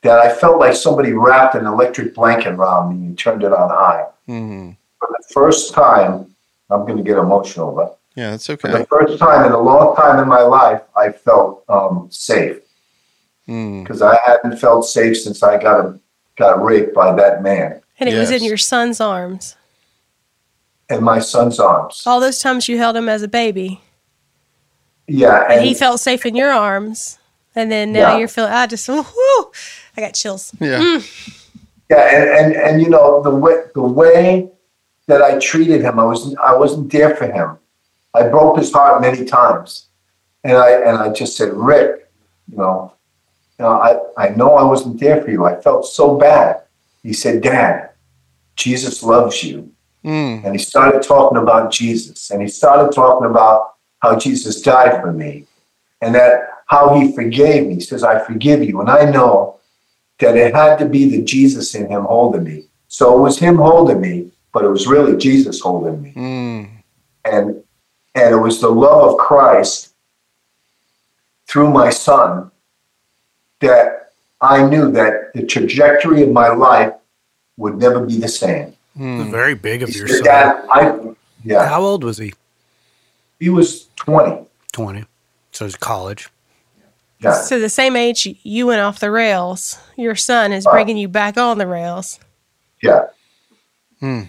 that I felt like somebody wrapped an electric blanket around me and turned it on high. Mm-hmm. For the first time, I'm going to get emotional, but yeah, that's for okay. the first time in a long time in my life, I felt um, safe Mm. because I hadn't felt safe since I got got raped by that man And it was Yes. in your son's arms. in my son's arms. All those times you held him as a baby. Yeah, And he felt safe in your arms. And then now Yeah. you're feeling, I just, whoo, I got chills. Yeah. Mm. Yeah, and, and and you know the way the way that I treated him, I was I wasn't there for him. I broke his heart many times, and I and I just said, Rick, you know, you know, I I know I wasn't there for you. I felt so bad. He said, Dad, Jesus loves you, Mm. and he started talking about Jesus, and he started talking about how Jesus died for me, and that how he forgave me. He says, I forgive you, and I know that it had to be the Jesus in him holding me. So it was him holding me, but it was really Jesus holding me. Mm. And and it was the love of Christ through my son that I knew that the trajectory of my life would never be the same. Mm. Very big of He your said, son. Dad, I, yeah, How old was he? he was twenty. twenty. So it's college. Yeah, So the same age you went off the rails, your son is bringing you back on the rails. yeah. Mm.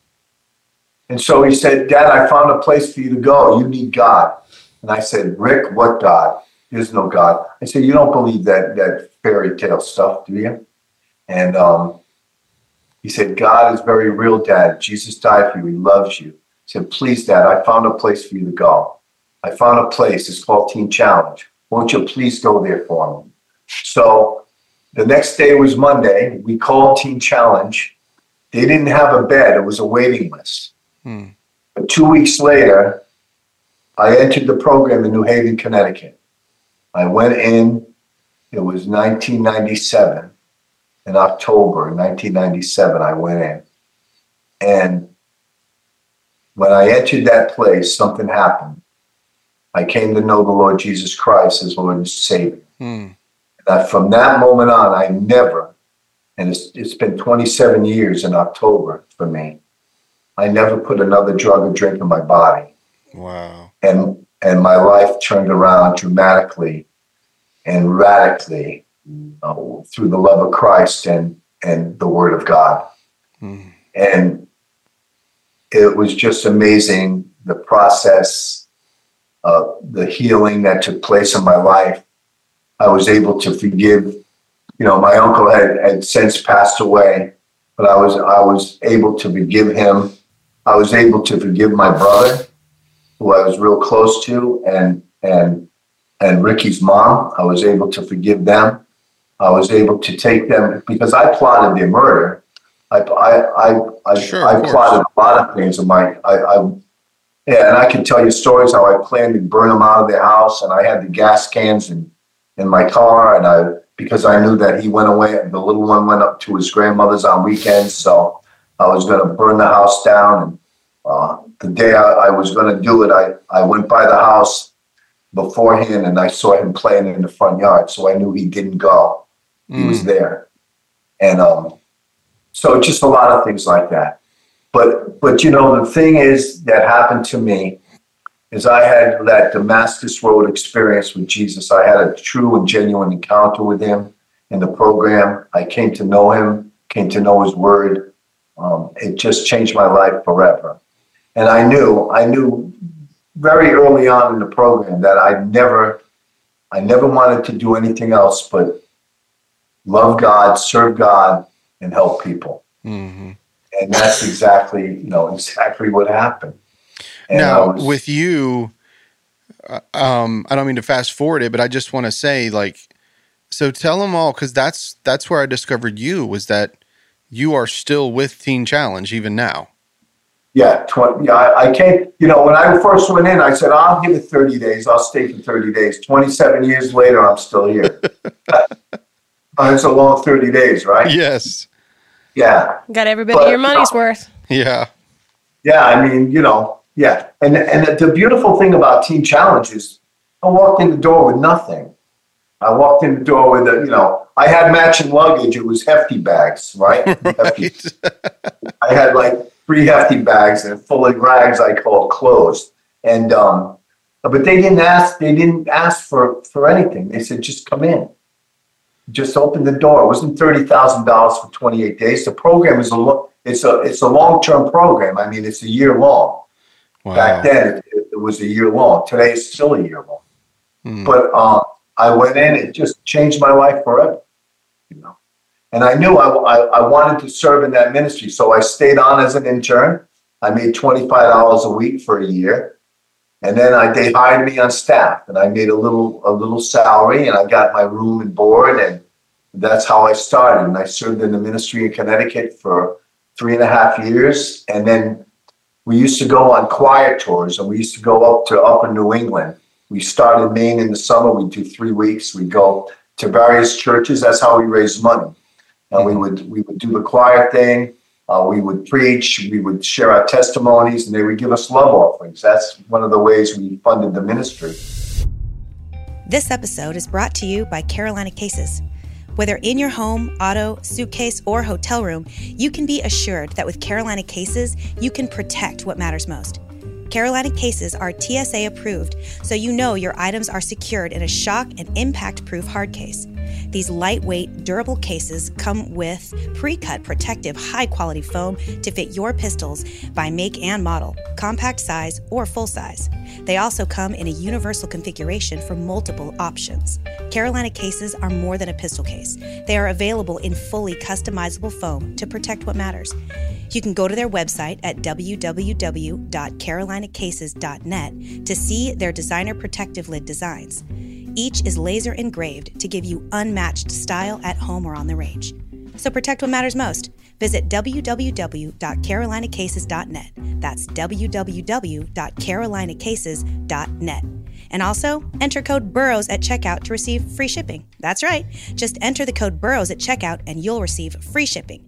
And so he said, Dad, I found a place for you to go. You need God. And I said, Rick, what God? There's no God. I said, you don't believe that that fairy tale stuff, do you? And um, he said, God is very real, Dad. Jesus died for you. He loves you. He said, please, Dad, I found a place for you to go. I found a place. It's called Teen Challenge. Won't you please go there for me? So the next day was Monday. We called Teen Challenge. They didn't have a bed. It was a waiting list. Hmm. But two weeks later, I entered the program in New Haven, Connecticut. I went in. It was nineteen ninety-seven. In October nineteen ninety-seven, I went in. And when I entered that place, something happened. I came to know the Lord Jesus Christ as Lord and Savior. Hmm. That from that moment on, I never, and it's, it's been twenty-seven years in October for me, I never put another drug or drink in my body. Wow. And and my life turned around dramatically and radically uh, through the love of Christ and, and the Word of God. Mm. And it was just amazing, the process, uh, the healing that took place in my life. I was able to forgive, you know, my uncle had, had since passed away, but I was I was able to forgive him. I was able to forgive my brother, who I was real close to, and and and Ricky's mom. I was able to forgive them. I was able to take them because I plotted their murder. I I I I, Sure, I of course. plotted a lot of things in my I, I yeah, and I can tell you stories how I planned to burn them out of their house, and I had the gas cans in in my car, and I because I knew that he went away, and the little one went up to his grandmother's on weekends, so I was going to burn the house down. And uh, the day I, I was going to do it, I, I went by the house beforehand, and I saw him playing in the front yard, so I knew he didn't go. He was there. And um, so just a lot of things like that. But, but you know, the thing is that happened to me is I had that Damascus Road experience with Jesus. I had a true and genuine encounter with him in the program. I came to know him, came to know his word. Um, it just changed my life forever. And I knew, I knew very early on in the program that I never, I never wanted to do anything else but love God, serve God, and help people. Mm-hmm. And that's exactly, you know, exactly what happened. And I Now, was- with you, uh, um, I don't mean to fast forward it, but I just want to say, like, so tell them all, because that's that's where I discovered you, was that you are still with Teen Challenge even now. Yeah, twenty. Yeah, I, I came. You know, when I first went in, I said, "I'll give it thirty days. I'll stay for thirty days." Twenty-seven years later, I'm still here. It's a long thirty days, right? Yes. Yeah, Got every bit But- of your money's worth. Yeah. yeah. I mean, you know, yeah. And and the beautiful thing about Teen Challenge is, I walked in the door with nothing. I walked in the door with a, you know, I had matching luggage. It was hefty bags, right? Hefty. I had like three hefty bags and full of rags I called clothes. And, um, but they didn't ask, they didn't ask for, for anything. They said, just come in. Just open the door. It wasn't thirty thousand dollars for twenty-eight days. The program is a, lo- it's a, it's a long-term program. I mean, it's a year long. Wow. Back then it, it was a year long. Today it's still a year long. Hmm. But, um, I went in, it just changed my life forever, you know. And I knew I, I, I wanted to serve in that ministry, so I stayed on as an intern. I made twenty-five dollars a week for a year, and then I they hired me on staff, and I made a little a little salary, and I got my room and board, and that's how I started. And I served in the ministry in Connecticut for three and a half years, and then we used to go on choir tours, and we used to go up to Upper New England. We start in Maine in the summer. We do three weeks. We go to various churches. That's how we raise money. And we would we would do the choir thing. Uh, we would preach. We would share our testimonies, and they would give us love offerings. That's one of the ways we funded the ministry. This episode is brought to you by Carolina Cases. Whether in your home, auto, suitcase, or hotel room, you can be assured that with Carolina Cases, you can protect what matters most. Carolina Cases are T S A approved, so you know your items are secured in a shock and impact-proof hard case. These lightweight, durable cases come with pre-cut protective high-quality foam to fit your pistols by make and model, compact size or full size. They also come in a universal configuration for multiple options. Carolina Cases are more than a pistol case. They are available in fully customizable foam to protect what matters. You can go to their website at w w w dot carolina cases dot net to see their designer protective lid designs. Each is laser engraved to give you unmatched style at home or on the range. So protect what matters most. Visit w w w dot carolina cases dot net. That's w w w dot carolina cases dot net. And also, enter code BURROWS at checkout to receive free shipping. That's right. Just enter the code BURROWS at checkout and you'll receive free shipping.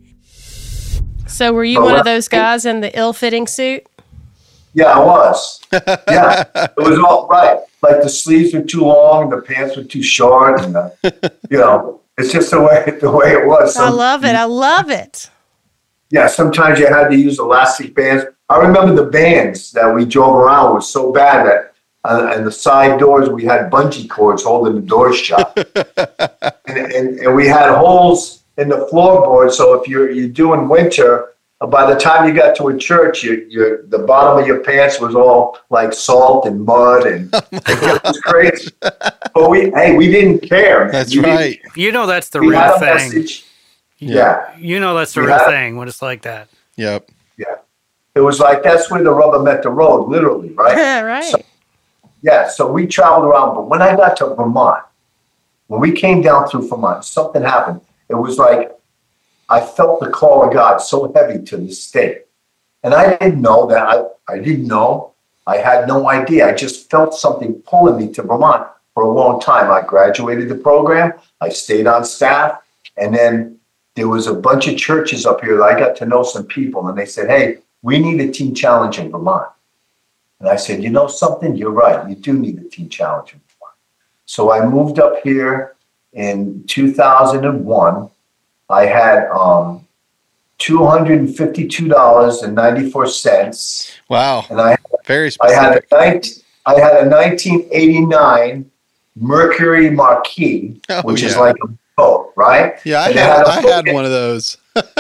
So were you one of those guys in the ill-fitting suit? Yeah, I was. Yeah, it was all right. Like the sleeves were too long and the pants were too short, and the, you know, it's just the way the way it was. Some, I love it. I love it. Yeah, sometimes you had to use elastic bands. I remember the bands that we drove around were so bad that uh, and the side doors we had bungee cords holding the doors shut, and, and and we had holes in the floorboard. So if you're you're doing winter, by the time you got to a church, you you the bottom of your pants was all like salt and mud, and it was crazy. But we hey, we didn't care. Man. That's we right. You know that's the we real thing. Message. Yeah. You know that's the we real had, thing when it's like that. Yep. Yeah. It was like that's where the rubber met the road, literally, right? Right. So, yeah. So we traveled around, but when I got to Vermont, when we came down through Vermont, something happened. It was like I felt the call of God so heavy to the state. And I didn't know that. I, I didn't know. I had no idea. I just felt something pulling me to Vermont for a long time. I graduated the program. I stayed on staff. And then there was a bunch of churches up here that I got to know some people. And they said, hey, we need a teen challenge in Vermont. And I said, you know something? You're right. You do need a teen challenge in Vermont. So I moved up here in two thousand one. I had um, two hundred fifty-two dollars and ninety-four cents. Wow. And I, Very specific. I had, a nineteen, I had a nineteen eighty-nine Mercury Marquis, oh, which yeah. is like a boat, right? Yeah, I, had, had, had I broken, had one of those.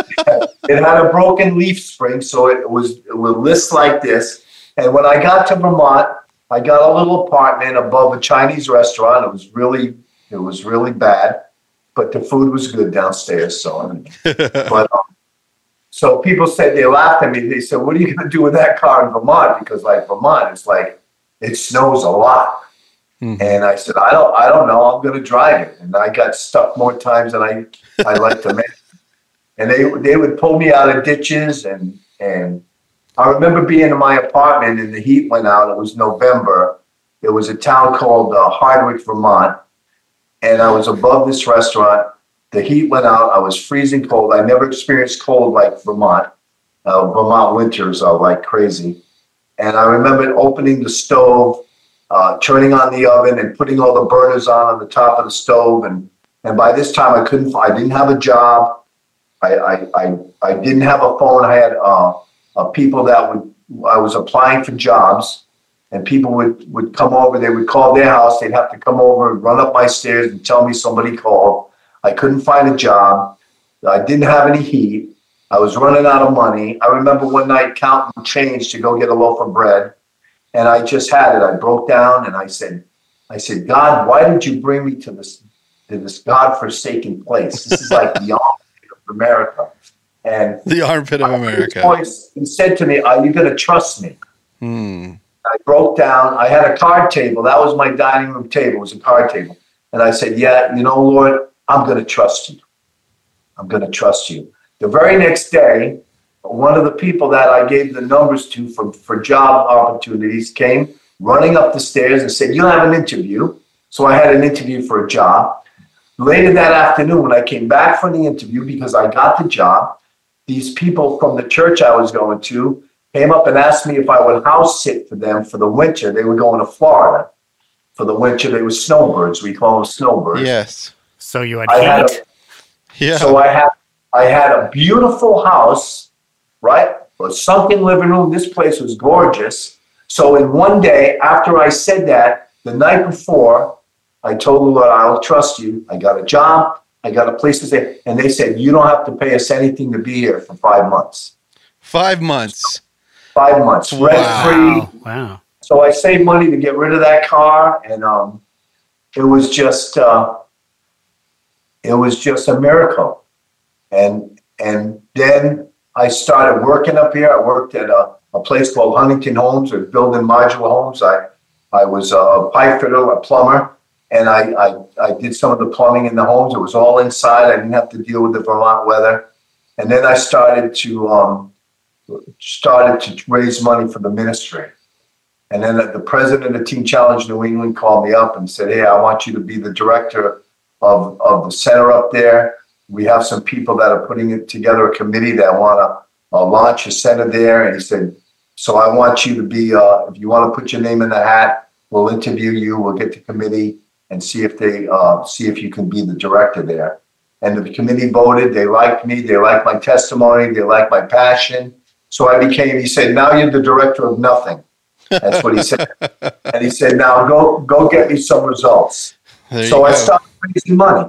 it had a broken leaf spring, so it was it would list like this. And when I got to Vermont, I got a little apartment above a Chinese restaurant. It was really, it was really bad. But the food was good downstairs. So, I mean, but um, so people said, they laughed at me. They said, "What are you going to do with that car in Vermont?" Because like Vermont, it's like it snows a lot. Mm-hmm. And I said, "I don't, I don't know. I'm going to drive it." And I got stuck more times than I, I like to make. And they, they would pull me out of ditches, and and I remember being in my apartment and the heat went out. It was November. It was a town called uh, Hardwick, Vermont. And I was above this restaurant. The heat went out. I was freezing cold. I never experienced cold like Vermont. Uh, Vermont winters are like crazy. And I remember opening the stove. uh, turning on the oven and putting all the burners on on the top of the stove. And, and by this time I couldn't, I didn't have a job. I, I, I, I didn't have a phone. I had uh, uh, people that would, I was applying for jobs, and people would, would come over. They would call their house. They'd have to come over and run up my stairs and tell me somebody called. I couldn't find a job. I didn't have any heat. I was running out of money. I remember one night counting change to go get a loaf of bread, and I just had it. I broke down and I said, I said, God, why did you bring me to this, to this godforsaken place? This is like the armpit of America. And the armpit of America. Voice, he said to me, are you going to trust me? Hmm. I broke down. I had a card table. That was my dining room table. It was a card table. And I said, yeah, you know, Lord, I'm going to trust you. I'm going to trust you. The very next day, one of the people that I gave the numbers to for, for job opportunities came running up the stairs and said, you'll have an interview. So I had an interview for a job. Later that afternoon, when I came back from the interview, because I got the job, these people from the church I was going to came up and asked me if I would house sit for them for the winter. They were going to Florida for the winter. They were snowbirds. We call them snowbirds. Yes. So you had I heat. had a, yeah. So I had I had a beautiful house, right? A sunken living room. This place was gorgeous. So in one day, after I said that, the night before, I told the Lord, I'll trust you. I got a job. I got a place to stay. And they said, you don't have to pay us anything to be here for five months. Five months. Five months. Wow. Rent-free. Wow. So I saved money to get rid of that car. And um, it was just, uh, it was just a miracle. And and then I started working up here. I worked at a, a place called Huntington Homes. Or building modular homes. I I was a pipe fitter, a plumber, and I, I, I did some of the plumbing in the homes. It was all inside. I didn't have to deal with the Vermont weather. And then I started to um, started to raise money for the ministry. And then the president of Teen Challenge New England called me up and said, hey, I want you to be the director of, of the center up there. We have some people that are putting it together, a committee that want to uh, launch a center there. And he said, so I want you to be, uh, if you want to put your name in the hat, we'll interview you. We'll get the committee and see if they, uh, see if you can be the director there. And the committee voted. They liked me. They liked my testimony. They liked my passion. So I became, he said, now you're the director of nothing. That's what he said. And he said, now go, go get me some results. There so I started raising money.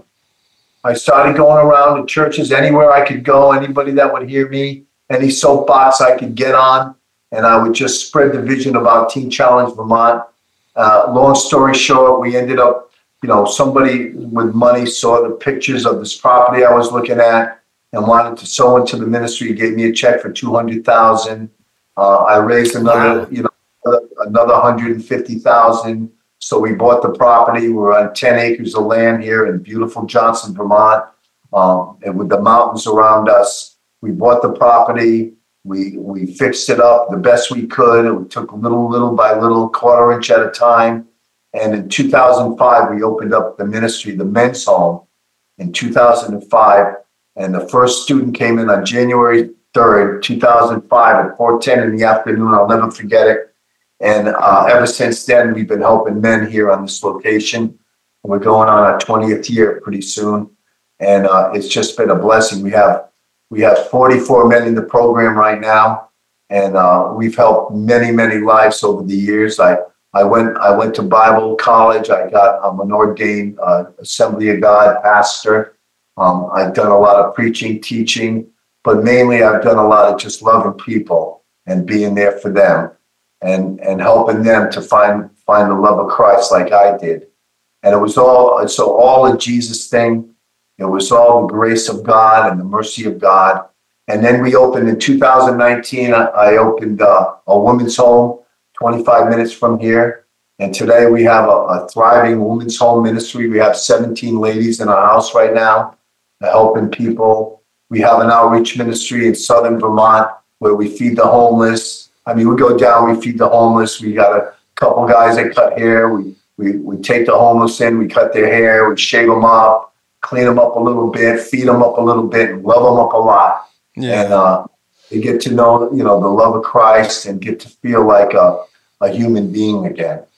I started going around to churches anywhere I could go, anybody that would hear me, any soapbox I could get on, and I would just spread the vision about Teen Challenge Vermont. Uh, long story short, we ended up, you know, somebody with money saw the pictures of this property I was looking at and wanted to sow into the ministry. He gave me a check for two hundred thousand dollars. Uh, I raised another, wow. you know, another one hundred fifty thousand dollars. So we bought the property. We're on ten acres of land here in beautiful Johnson, Vermont, um, and with the mountains around us. We bought the property. We we fixed it up the best we could. It took little, little by little, quarter inch at a time. And in two thousand five, we opened up the ministry, the men's home, in two thousand five. And the first student came in on January third, two thousand five at four ten in the afternoon. I'll never forget it. And uh, ever since then, we've been helping men here on this location. We're going on our twentieth year pretty soon. And uh, it's just been a blessing. We have we have forty-four men in the program right now. And uh, we've helped many, many lives over the years. I, I went I went to Bible college. I got I'm an ordained uh, Assembly of God pastor. Um, I've done a lot of preaching, teaching, but mainly I've done a lot of just loving people and being there for them. And, and helping them to find find the love of Christ like I did. And it was all, it's so all a Jesus thing. It was all the grace of God and the mercy of God. And then we opened in two thousand nineteen, I, I opened uh, a women's home twenty-five minutes from here. And today we have a, a thriving women's home ministry. We have seventeen ladies in our house right now uh, helping people. We have an outreach ministry in Southern Vermont where we feed the homeless. I mean, we go down, we feed the homeless. We got a couple guys that cut hair. We, we, we take the homeless in, we cut their hair, we shave them up, clean them up a little bit, feed them up a little bit, and love them up a lot. Yeah. And uh, they get to know, you know, the love of Christ and get to feel like a, a human being again.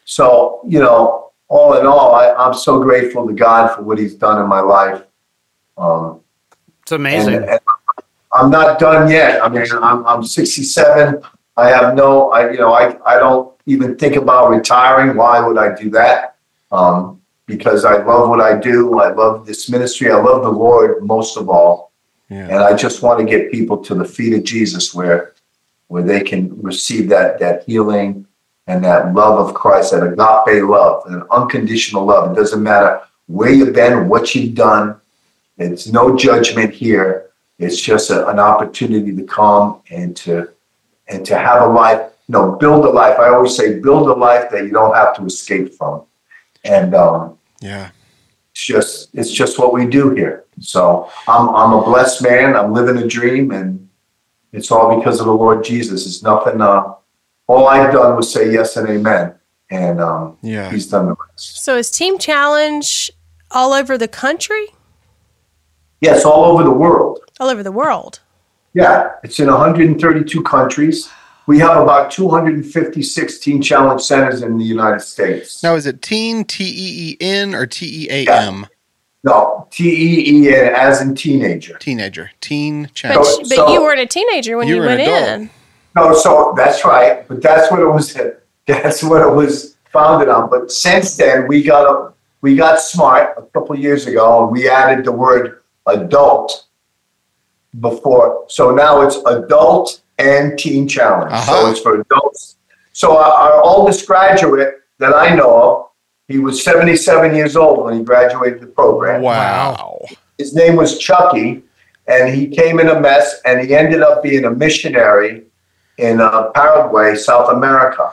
So, you know, all in all, I, I'm so grateful to God for what he's done in my life. Um, it's amazing. And, and I'm not done yet. I mean, I'm, I'm sixty-seven. I have no, I, you know, I, I don't even think about retiring. Why would I do that? Um, because I love what I do. I love this ministry. I love the Lord most of all. Yeah. And I just want to get people to the feet of Jesus where, where they can receive that, that healing and that love of Christ, that agape love, an unconditional love. It doesn't matter where you've been, what you've done. It's no judgment here. It's just a, an opportunity to come and to and to have a life, you know, build a life. I always say build a life that you don't have to escape from. And um, yeah, it's just it's just what we do here. So I'm I'm a blessed man. I'm living a dream, and it's all because of the Lord Jesus. It's nothing. Uh, all I've done was say yes and amen, and um, yeah, he's done the rest. So is Team Challenge all over the country? Yes, all over the world. All over the world. Yeah, it's in one hundred thirty-two countries. We have about two hundred fifty-six Teen Challenge centers in the United States. Now, is it teen, T E E N, or T E A M? Yeah. No, T E E N, as in teenager. Teenager. Teen Challenge. But, but so, you weren't a teenager when you, you went in. No, so that's right. But that's what it was. That's what it was founded on. But since then, we got a, we got smart a couple of years ago, and we added the word adult before. So now it's adult and teen challenge. Uh-huh. So it's for adults. So our, our oldest graduate that I know of, he was seventy-seven years old when he graduated the program. Wow. His name was Chucky, and he came in a mess, and he ended up being a missionary in uh, Paraguay, South America.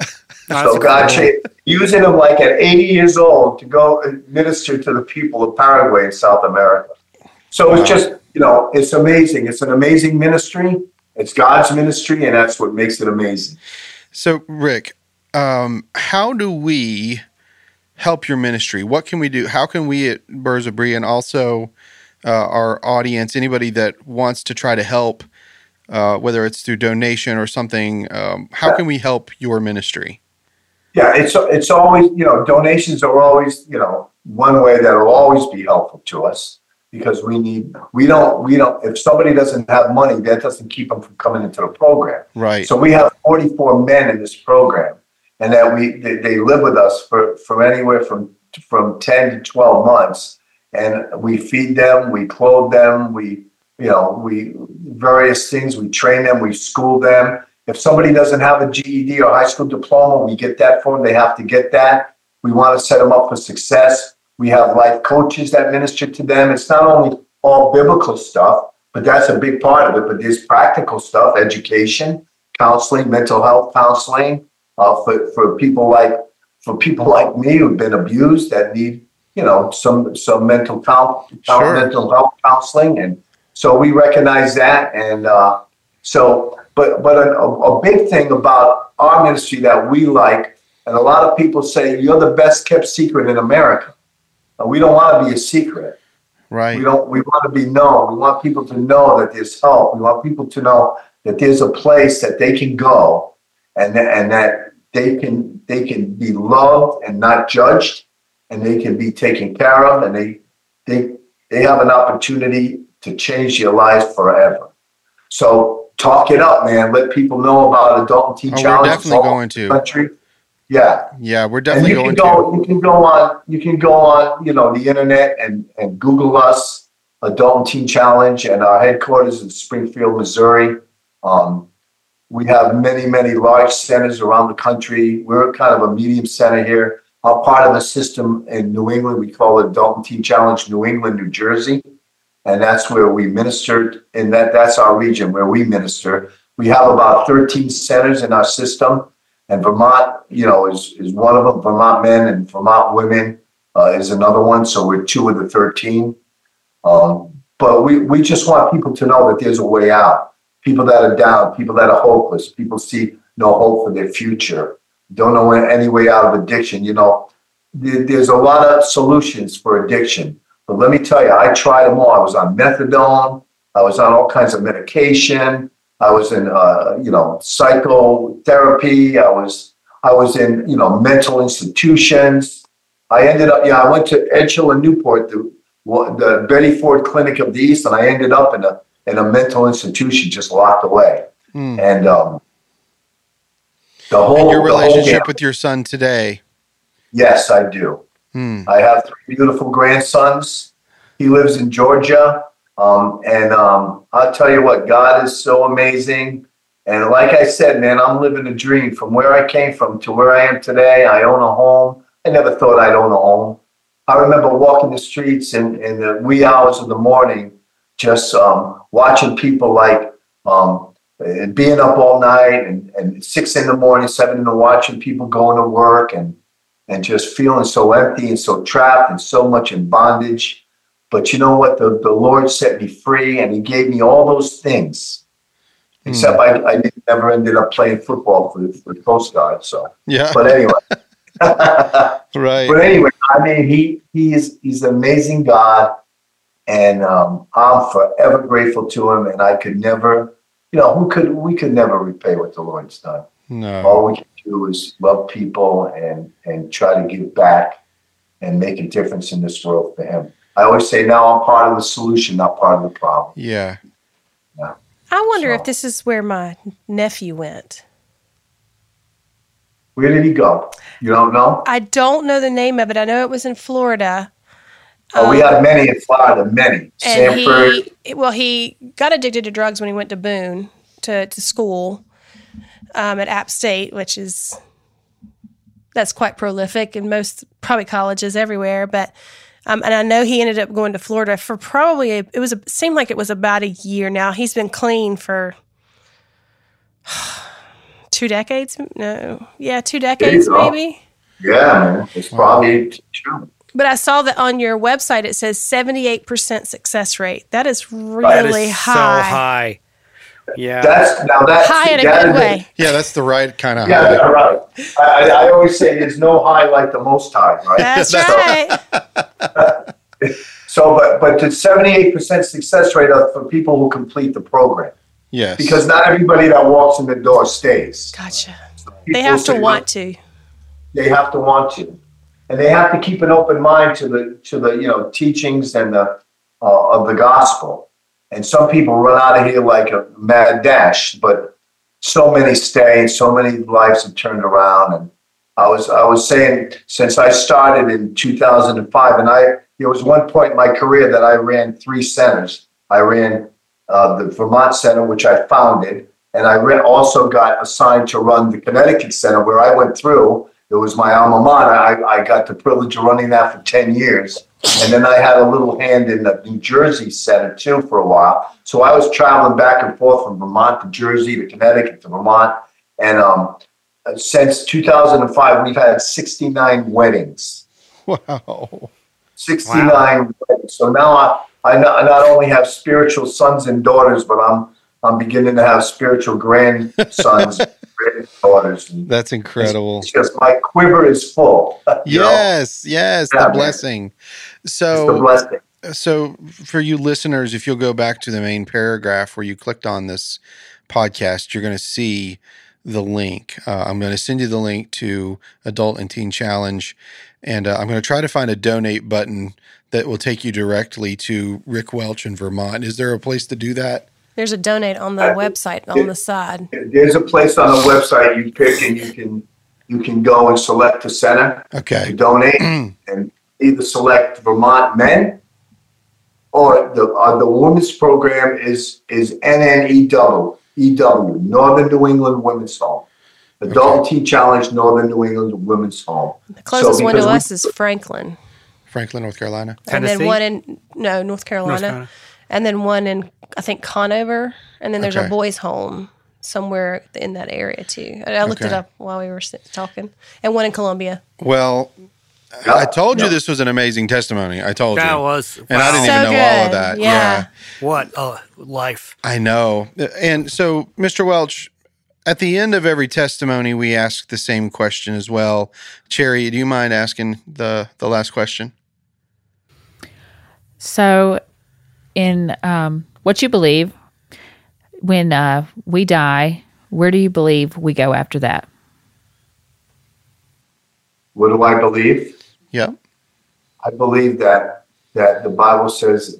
So God changed, using him like at eighty years old to go and minister to the people of Paraguay and South America. So it's just, you know, it's amazing. It's an amazing ministry. It's God's ministry, and that's what makes it amazing. So, Rick, um, how do we help your ministry? What can we do? How can we at Burros of Berea, and also uh, our audience, anybody that wants to try to help, uh, whether it's through donation or something, um, how yeah. can we help your ministry? Yeah, it's it's always, you know, donations are always, you know, one way that will always be helpful to us. Because we need, we don't, we don't, if somebody doesn't have money, that doesn't keep them from coming into the program. Right. So we have forty-four men in this program, and that we, they, they live with us for, for anywhere from, from ten to twelve months. And we feed them, we clothe them, we, you know, we, various things, we train them, we school them. If somebody doesn't have a G E D or high school diploma, we get that for them. They have to get that. We want to set them up for success. We have life coaches that minister to them. It's not only all biblical stuff, but that's a big part of it. But there's practical stuff, education, counseling, mental health counseling, uh, for, for people like for people like me who've been abused that need, you know, some some mental health, sure. mental health counseling. And so we recognize that. And uh, so, but but a, a big thing about our ministry that we like, and a lot of people say, you're the best kept secret in America. We don't want to be a secret. Right. We don't. We want to be known. We want people to know that there's help. We want people to know that there's a place that they can go, and and that they can they can be loved and not judged, and they can be taken care of, and they they they have an opportunity to change their life forever. So talk it up, man. Let people know about Adult and Teen oh, Challenge. We're definitely going to. Country. Yeah, yeah, we're definitely and you going can go, to. You can go on. You can go on. You know, the internet and and Google us, Adult and Teen Challenge, and our headquarters in Springfield, Missouri. Um, we have many, many large centers around the country. We're kind of a medium center here. I'm part of a system in New England. We call it Adult and Teen Challenge New England, New Jersey, and that's where we ministered. And that that's our region where we minister. We have about thirteen centers in our system. And Vermont, you know, is, is one of them. Vermont men and Vermont women uh, is another one. So we're two of the thirteen. Um, but we, we just want people to know that there's a way out. People that are down, people that are hopeless, people see no hope for their future, don't know any way out of addiction. You know, there, there's a lot of solutions for addiction. But let me tell you, I tried them all. I was on methadone. I was on all kinds of medication. I was in, uh, you know, psychotherapy. I was, I was in, you know, mental institutions. I ended up, yeah, I went to Edgehill and Newport, the, the Betty Ford Clinic of the East, and I ended up in a in a mental institution, just locked away. Mm. And um, the whole and your relationship whole with your son today. Yes, I do. Mm. I have three beautiful grandsons. He lives in Georgia. Um, and um, I'll tell you what, God is so amazing. And like I said, man, I'm living a dream. From where I came from to where I am today, I own a home. I never thought I'd own a home. I remember walking the streets in, in the wee hours of the morning, just um, watching people like um, being up all night and, and six in the morning, seven in the watching people going to work and and just feeling so empty and so trapped and so much in bondage. But you know what? The, the Lord set me free and he gave me all those things. Mm. Except I, I never ended up playing football for, for the Coast Guard. So, yeah. But anyway. Right. But anyway, I mean, he, he is, he's an amazing God. And um, I'm forever grateful to him. And I could never, you know, who could, we could never repay what the Lord's done. No. All we can do is love people and, and try to give back and make a difference in this world for him. I always say now I'm part of the solution, not part of the problem. Yeah. Yeah. I wonder So- if this is where my nephew went. Where did he go? You don't know? I don't know the name of it. I know it was in Florida. Oh, we have many in Florida, many. And Sanford. he, well, he got addicted to drugs when he went to Boone to, to school um, at App State, which is, that's quite prolific in most, probably colleges everywhere. But, um, and I know he ended up going to Florida for probably, a, it was, a, seemed like it was about a year now. He's been clean for two decades. No. Yeah, two decades maybe. Yeah, man. It's probably true. But I saw that on your website, it says seventy-eight percent success rate. That is really That is high. so high. Yeah. That's now that's High in a that good is way. Yeah, that's the right kind of Yeah, high. right. I, I always say there's no high like the most high, right? That's right. So, but but the seventy-eight percent success rate are for people who complete the program. Yes. Because not everybody that walks in the door stays. Gotcha. So They people have to say, want to. They have to want to, and they have to keep an open mind to the to the you know teachings and the uh, of the gospel. And some people run out of here like a mad dash, but so many stay, and so many lives have turned around. And I was I was saying since I started in two thousand five, and I there was one point in my career that I ran three centers. I ran uh, the Vermont Center, which I founded, and I ran, also got assigned to run the Connecticut Center, where I went through. It was my alma mater. I, I got the privilege of running that for ten years. And then I had a little hand in the New Jersey Center, too, for a while. So I was traveling back and forth from Vermont to Jersey to Connecticut to Vermont. And um, since two thousand five, we've had sixty-nine weddings. Wow. sixty-nine Wow. weddings. So now I, I not, I not only have spiritual sons and daughters, but I'm I'm beginning to have spiritual grandsons and granddaughters. And That's incredible. It's just my quiver is full. you know? Yes, yes, Yeah, the man. blessing. It's So, the blessing. so for you listeners, if you'll go back to the main paragraph where you clicked on this podcast, you're going to see the link. Uh, I'm going to send you the link to Adult and Teen Challenge, and uh, I'm going to try to find a donate button that will take you directly to Rick Welch in Vermont. Is there a place to do that? There's a donate on the website on the side. There's a place on the website you pick, and you can you can go and select a center to Okay. donate, and either select Vermont Men or the uh, the women's program is is N N E W E W Northern New England Women's Home, Adult and Teen Challenge Northern New England Women's Home. The closest So one to because we- us is Franklin. Franklin, North Carolina. And then Tennessee? one in, no, North Carolina. North Carolina. And then one in, I think, Conover. And then there's Okay. a boys' home somewhere in that area, too. I, I looked it Okay. up while we were sit- talking. And one in Columbia. Well, I told you this was an amazing testimony. I told That you. was. And I didn't So even know all of good. that. Yeah. What a life. I know. And so, Mister Welch, at the end of every testimony, we ask the same question as well. Cherry, do you mind asking the, the last question? So, in um, what you believe, when uh, we die, where do you believe we go after that? what do I believe? Yeah. I believe that that the Bible says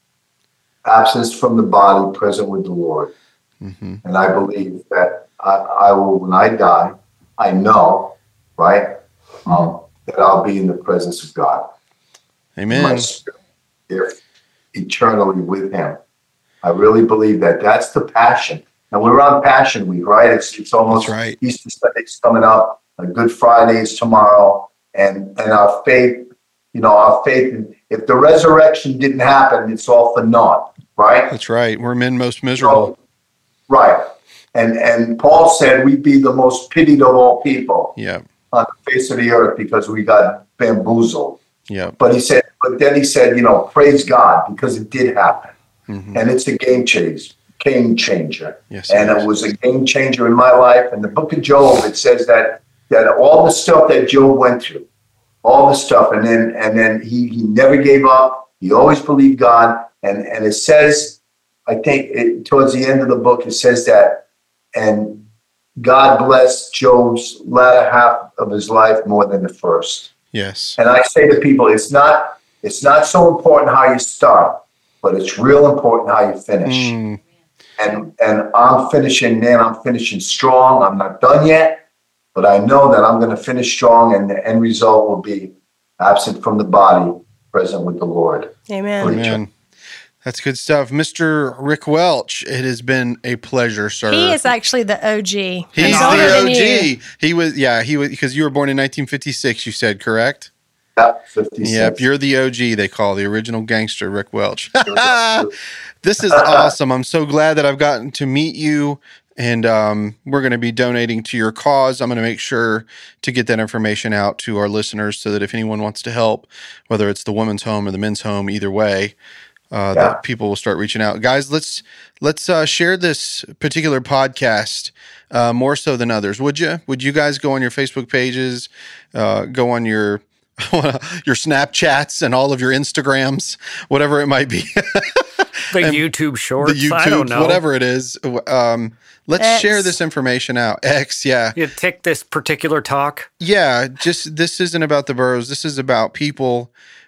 absence from the body, present with the Lord. Mm-hmm. And I believe that I, I will, when I die, I know, right, um, that I'll be in the presence of God. Amen. My spirit, if eternally with Him. I really believe that. That's the passion. And we're on Passion Week, right? It's it's almost That's right. Easter Sunday's coming up. A Good Friday is tomorrow, and and our faith, you know, our faith. If the resurrection didn't happen, it's all for naught, right? That's right. We're men most miserable. So, right. And and Paul said we'd be the most pitied of all people Yeah. on the face of the earth because we got bamboozled. Yeah. But he said, but then he said, you know, praise God because it did happen, Mhm. and it's a game changer. Game changer. Yes, and it it is. was a game changer in my life. And the book of Job, it says that that all the stuff that Job went through, all the stuff, and then and then he he never gave up. He always believed God. And and it says, I think it, towards the end of the book, it says that, and God blessed Job's latter half of his life more than the first. Yes. And I say to people, it's not it's not so important how you start, but it's real important how you finish. Mm. And and I'm finishing, man, I'm finishing strong. I'm not done yet, but I know that I'm going to finish strong, and the end result will be absent from the body, present with the Lord. Amen. Amen. That's good stuff. Mister Rick Welch, it has been a pleasure, sir. He is actually the O G. He's older the than O G. you. He was, yeah, he was, because you were born in nineteen fifty-six, you said, correct? Yep, fifty-six. Yep, you're the O G, they call the original gangster, Rick Welch. This is awesome. I'm so glad that I've gotten to meet you, and um, we're going to be donating to your cause. I'm going to make sure to get that information out to our listeners so that if anyone wants to help, whether it's the women's home or the men's home, either way, uh, Yeah. that people will start reaching out. Guys, let's let's uh, share this particular podcast uh, more so than others. Would you? Would you guys go on your Facebook pages, uh, go on your your Snapchats and all of your Instagrams, whatever it might be. The And YouTube shorts. the I don't YouTube, know. whatever it is. Um, let's X. share this information out. X, yeah. You tick this particular talk. Yeah, just this isn't about the Burrows. This is about people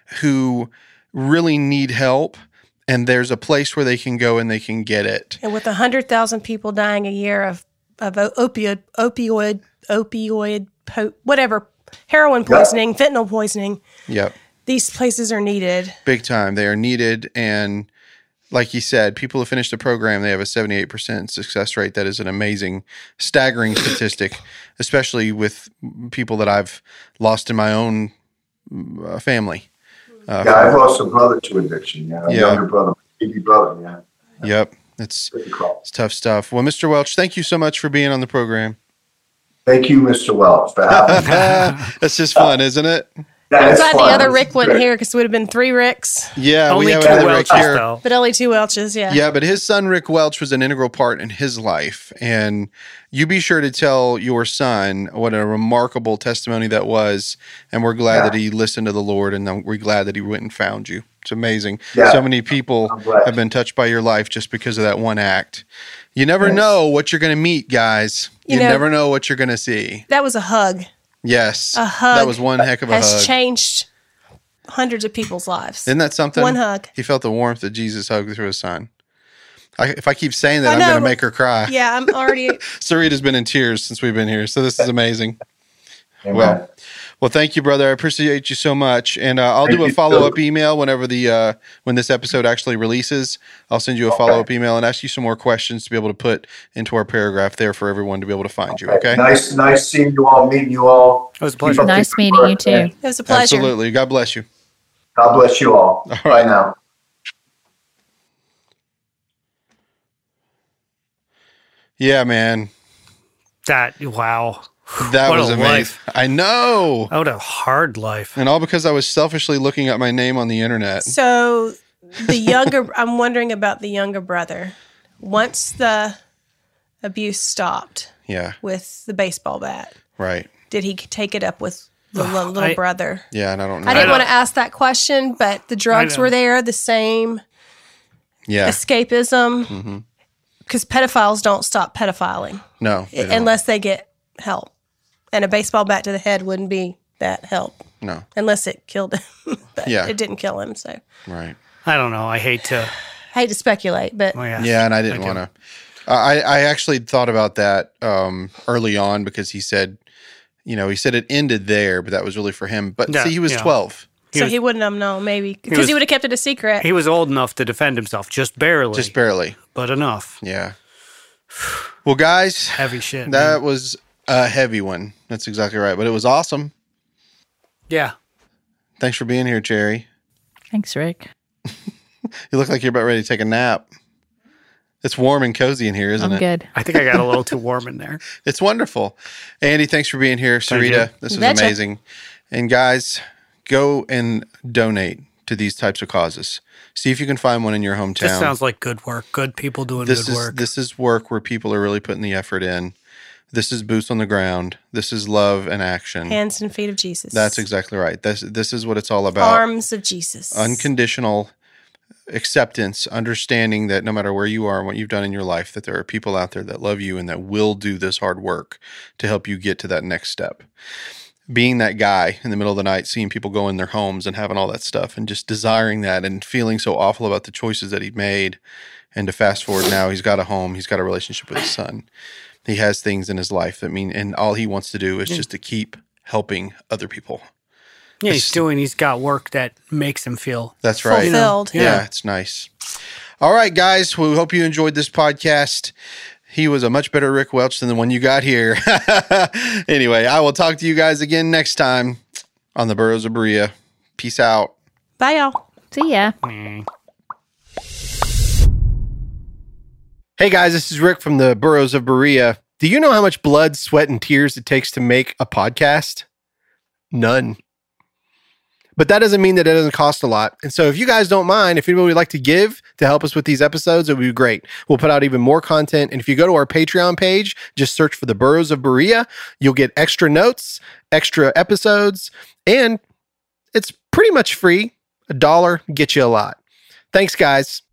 who really need help, and there's a place where they can go and they can get it. And with one hundred thousand people dying a year of, of opioid, opioid, opioid, po- whatever, heroin poisoning, fentanyl poisoning, Yep. these places are needed. Big time. They are needed. And like you said, people who finish the program, they have a seventy-eight percent success rate. That is an amazing, staggering statistic, especially with people that I've lost in my own uh, family. Uh, Yeah, I've lost a brother to addiction. Yeah, a Yeah. younger brother, baby brother. Yeah, Yep. It's, difficult. it's tough stuff. Well, Mister Welch, thank you so much for being on the program. Thank you, Mister Welch, for having me. That's just fun, isn't it? Yeah, I'm it's glad fun. the other It's Rick wasn't great. here because it would have been three Ricks, Yeah, Only we have two another Rick Welches, here. though. but only two Welches. Yeah. Yeah, but his son Rick Welch was an integral part in his life, and you be sure to tell your son what a remarkable testimony that was. And we're glad Yeah. that he listened to the Lord, and we're glad that he went and found you. It's amazing. Yeah. So many people I'm glad. have been touched by your life just because of that one act. You never Yes. know what you're going to meet, guys. You, You know- never know what you're going to see. That was a hug. Yes, A hug that was one heck of a has hug. changed hundreds of people's lives. Isn't that something? One hug. He felt the warmth of Jesus' hug through his son. I, if I keep saying that, I I'm know, going to but- make her cry. Yeah, I'm already. Sarita's been in tears since we've been here, so this is amazing. Amen. Well, well, thank you, brother. I appreciate you so much, and uh, I'll Thank do a you, follow up too. email whenever the uh, when this episode actually releases. I'll send you a Okay. follow up email and ask you some more questions to be able to put into our paragraph there for everyone to be able to find you. Okay? Nice, nice seeing you all, meeting you all. It was a pleasure. Keep up Nice the good meeting work, you too. man. It was a pleasure. Absolutely. God bless you. God bless you all. All Bye right. now. Yeah, man, That wow. that What was a amazing. life. I know, What a hard life. and all because I was selfishly looking at my name on the internet. So the younger, I'm wondering about the younger brother. Once the abuse stopped Yeah, with the baseball bat, right. did he take it up with the li- little I- brother? Yeah, and I don't know. I didn't know. want to ask that question, but the drugs know. were there, the same Yeah, escapism, because pedophiles don't stop pedophiling no, they i- don't. unless they get help. And a baseball bat to the head wouldn't be that help. No. Unless it killed him. But Yeah. it didn't kill him, so. Right. I don't know. I hate to. I hate to speculate, but. Oh, yeah. Yeah, and I didn't want to. I, I actually thought about that um, early on because he said, you know, he said it ended there, but that was really for him. But Yeah, see, he was yeah. twelve. He so was- he wouldn't have known, maybe. Because was- he would have kept it a secret. He was old enough to defend himself, just barely. Just barely. But enough. Yeah. Well, guys, Heavy shit. that man. was a heavy one. That's exactly right. But it was awesome. Yeah. Thanks for being here, Cherry. Thanks, Rick. You look like you're about ready to take a nap. It's warm and cozy in here, isn't I'm it? good. I think I got a little too warm in there. It's wonderful. Andy, thanks for being here. Thank Sarita, you. this was Betcha. amazing. And guys, go and donate to these types of causes. See if you can find one in your hometown. This sounds like good work. Good people doing this good is work. this is work where people are really putting the effort in. This is boots on the ground. This is love and action. Hands and feet of Jesus. That's exactly right. This this is what it's all about. Arms of Jesus. Unconditional acceptance, understanding that no matter where you are and what you've done in your life, that there are people out there that love you and that will do this hard work to help you get to that next step. Being that guy in the middle of the night, seeing people go in their homes and having all that stuff and just desiring that and feeling so awful about the choices that he made. And to fast forward now, he's got a home, he's got a relationship with his son. He has things in his life that mean, and all he wants to do is just to keep helping other people. yeah, he's doing, he's got work that makes him feel. That's right. Fulfilled. Yeah, Yeah. it's nice. All right, guys. We hope you enjoyed this podcast. He was a much better Rick Welch than the one you got here. Anyway, I will talk to you guys again next time on the Burros of Berea. Peace out. Bye, y'all. See ya. Hey, guys. This is Rick from the Burros of Berea. Do you know how much blood, sweat, and tears it takes to make a podcast? None. But that doesn't mean that it doesn't cost a lot. And so if you guys don't mind, if anybody would like to give to help us with these episodes, it would be great. We'll put out even more content. And if you go to our Patreon page, just search for the Burros of Berea, you'll get extra notes, extra episodes, and it's pretty much free. A dollar gets you a lot. Thanks, guys.